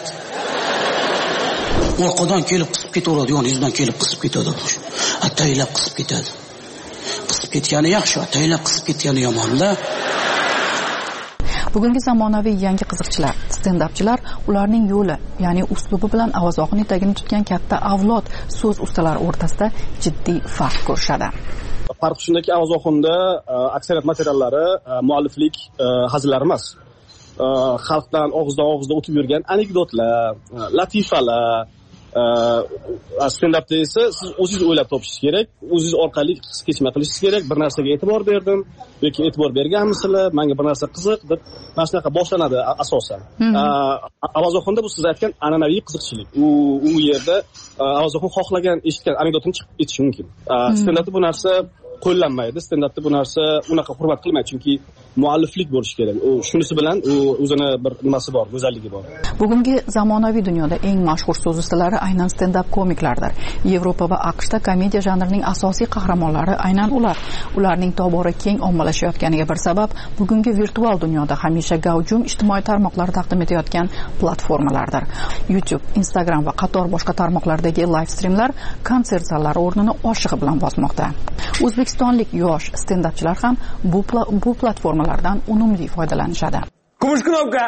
Orqadan kelib qisib ketaveradi, yoningizdan kelib qisib ketadi. Ataylab qisib ketadi. Qisib ketgani yaxshi, ataylab qisib ketgani yomon-da. Bugungi zamonaviy yangi qiziqchilar, stand-upchilar ularning yo'li, ya'ni uslubi bilan Avaz Oxun etagini tutgan katta avlod so'z ustalari o'rtasida jiddiy farq ko'rishadi. Farq shundaki, Avaz Oxunda aksariyat materiallari mualliflik hazillar emas. Xalqdan og'izdan o'tib yurgan anekdotlar, latifalar, stand-upda esa siz o'zingiz o'ylab topishingiz kerak, o'zingiz orqali his kechma qilishingiz kerak. Bir narsaga e'tibor berdim yoki e'tibor berganmisizlar, menga bir narsa qiziq deb mana shunaqa boshlanadi asosan. Avaz Oxunda bu siz aytgan an'anaviy qiziqchilik. U yerda Avaz Oxun xohlagan eshitgan anekdotini chiqib ketishi mumkin. Stand-upda bu narsa qo'llanmaydi. Stand-upda bu narsa unaqa hurmat qilmaydi, chunki mualliflik bo'lishi kerak. Shunisi bilan u o'zini bir nimasi bor, go'zalligi bor. Bugungi zamonaviy dunyoda eng mashhur so'z ustalari aynan stand-up komiklardir. Yevropa va AQShda komediya janrining asosiy qahramonlari aynan ular. Ularning tobora keng ommalashayotganiga bir sabab bugungi virtual dunyoda hamisha gavjum ijtimoiy tarmoqlar taqdim etayotgan platformalardir. YouTube, Instagram va qator boshqa tarmoqlardagi live streamlar konsert zallari o'rnini oshig'i bilan bosmoqda. O'zbekistonlik yosh stand-upchilar ham bu platformalardan unumli foydalanishadi. Kumush knopka.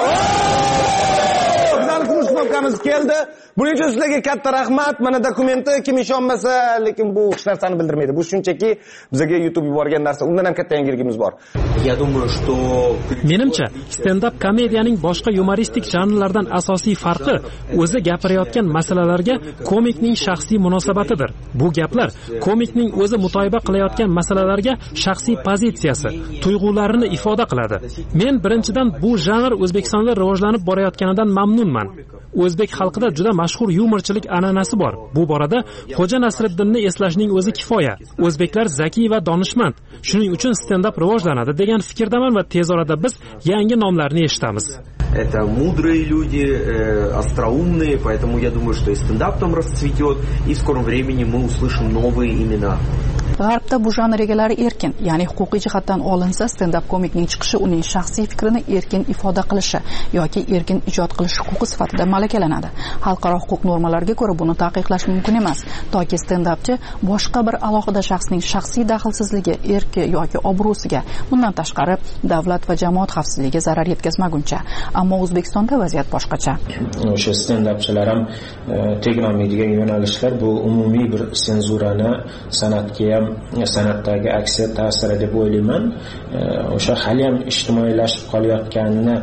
Bizning kumush knopkamiz keldi. Buning uchun sizlarga katta rahmat. Mana dokumenti kim ishonmasa, lekin bu hech narsani bildirmaydi. Bu shunchaki bizga YouTube yuborgan narsa. Undan ham katta yangiligimiz bor. Menimcha, stand-up komediyaning boshqa yumoristik janrlardan asosiy farqi o'zi gapirayotgan masalalarga komikning shaxsiy munosabatidir. Bu gaplar komikning o'zi mutoyiba qilayotgan masalalarga shaxsiy pozitsiyasi, tuyg'ularini ifoda qiladi. Men birinchidan bu janr O'zbekistonda rivojlanib borayotganidan mamnunman. O'zbek xalqida juda mashhur yumorchilik an'anasi bor. Bu borada Xo'ja Nasriddinni eslashning o'zi kifoya. O'zbeklar zakiy va donishmand. Shuning uchun stand-up rivojlanadi degan fikrdaman va tez orada biz yangi nomlarni eshitamiz. Это мудрые люди, остроумные, поэтому я думаю, что и стендап там расцветет, и в скором времени мы услышим новые имена. G'arb Stendapda bu janr egalari erkin, ya'ni huquqiy jihatdan olinsa, stendap komikning chiqishi uning shaxsiy fikrini erkin ifoda qilishi yoki erkin ijod qilish huquqi sifatida malakalanadi. Xalqaro huquq normalariga ko'ra buni taqiqlash mumkin emas, toki stendapchi boshqa bir alohida shaxsning shaxsiy daxlsizligi, erki yoki obro'siga, bundan tashqari davlat va jamoat xavfsizligiga zarar yetkazmaguncha. Ammo O'zbekistonda vaziyat boshqacha. O'sha stendapchilar ham tegmaydigan yo'nalishlar bu umumiy bir senzurani san'atga ham, san'atdagi aksiya ta'siri deb o'ylayman. O'sha hali ham ijtimoiylashib qolayotganini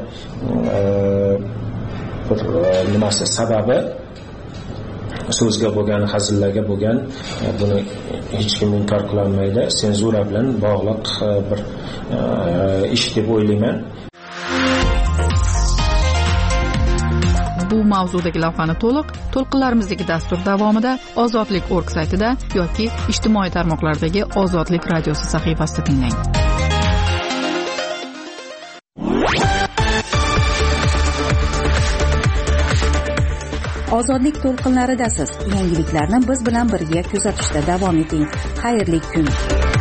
bir nimasi sababi so'zga bo'lgan, hazillarga bo'lgan, buni hech kim inkor qila olmaydi. Senzura bilan bog'liq bir ish deb o'ylayman. Bu mavzudagi lavhani to'lqinlarimizdagi dastur davomida Ozodlik.org saytida yoki ijtimoiy tarmoqlardagi Ozodlik radiosi sahifasida tinglang. Ozodlik to'lqinlaridasiz. Yangiliklarni biz bilan birga kuzatishda davom eting. Xayrli kun.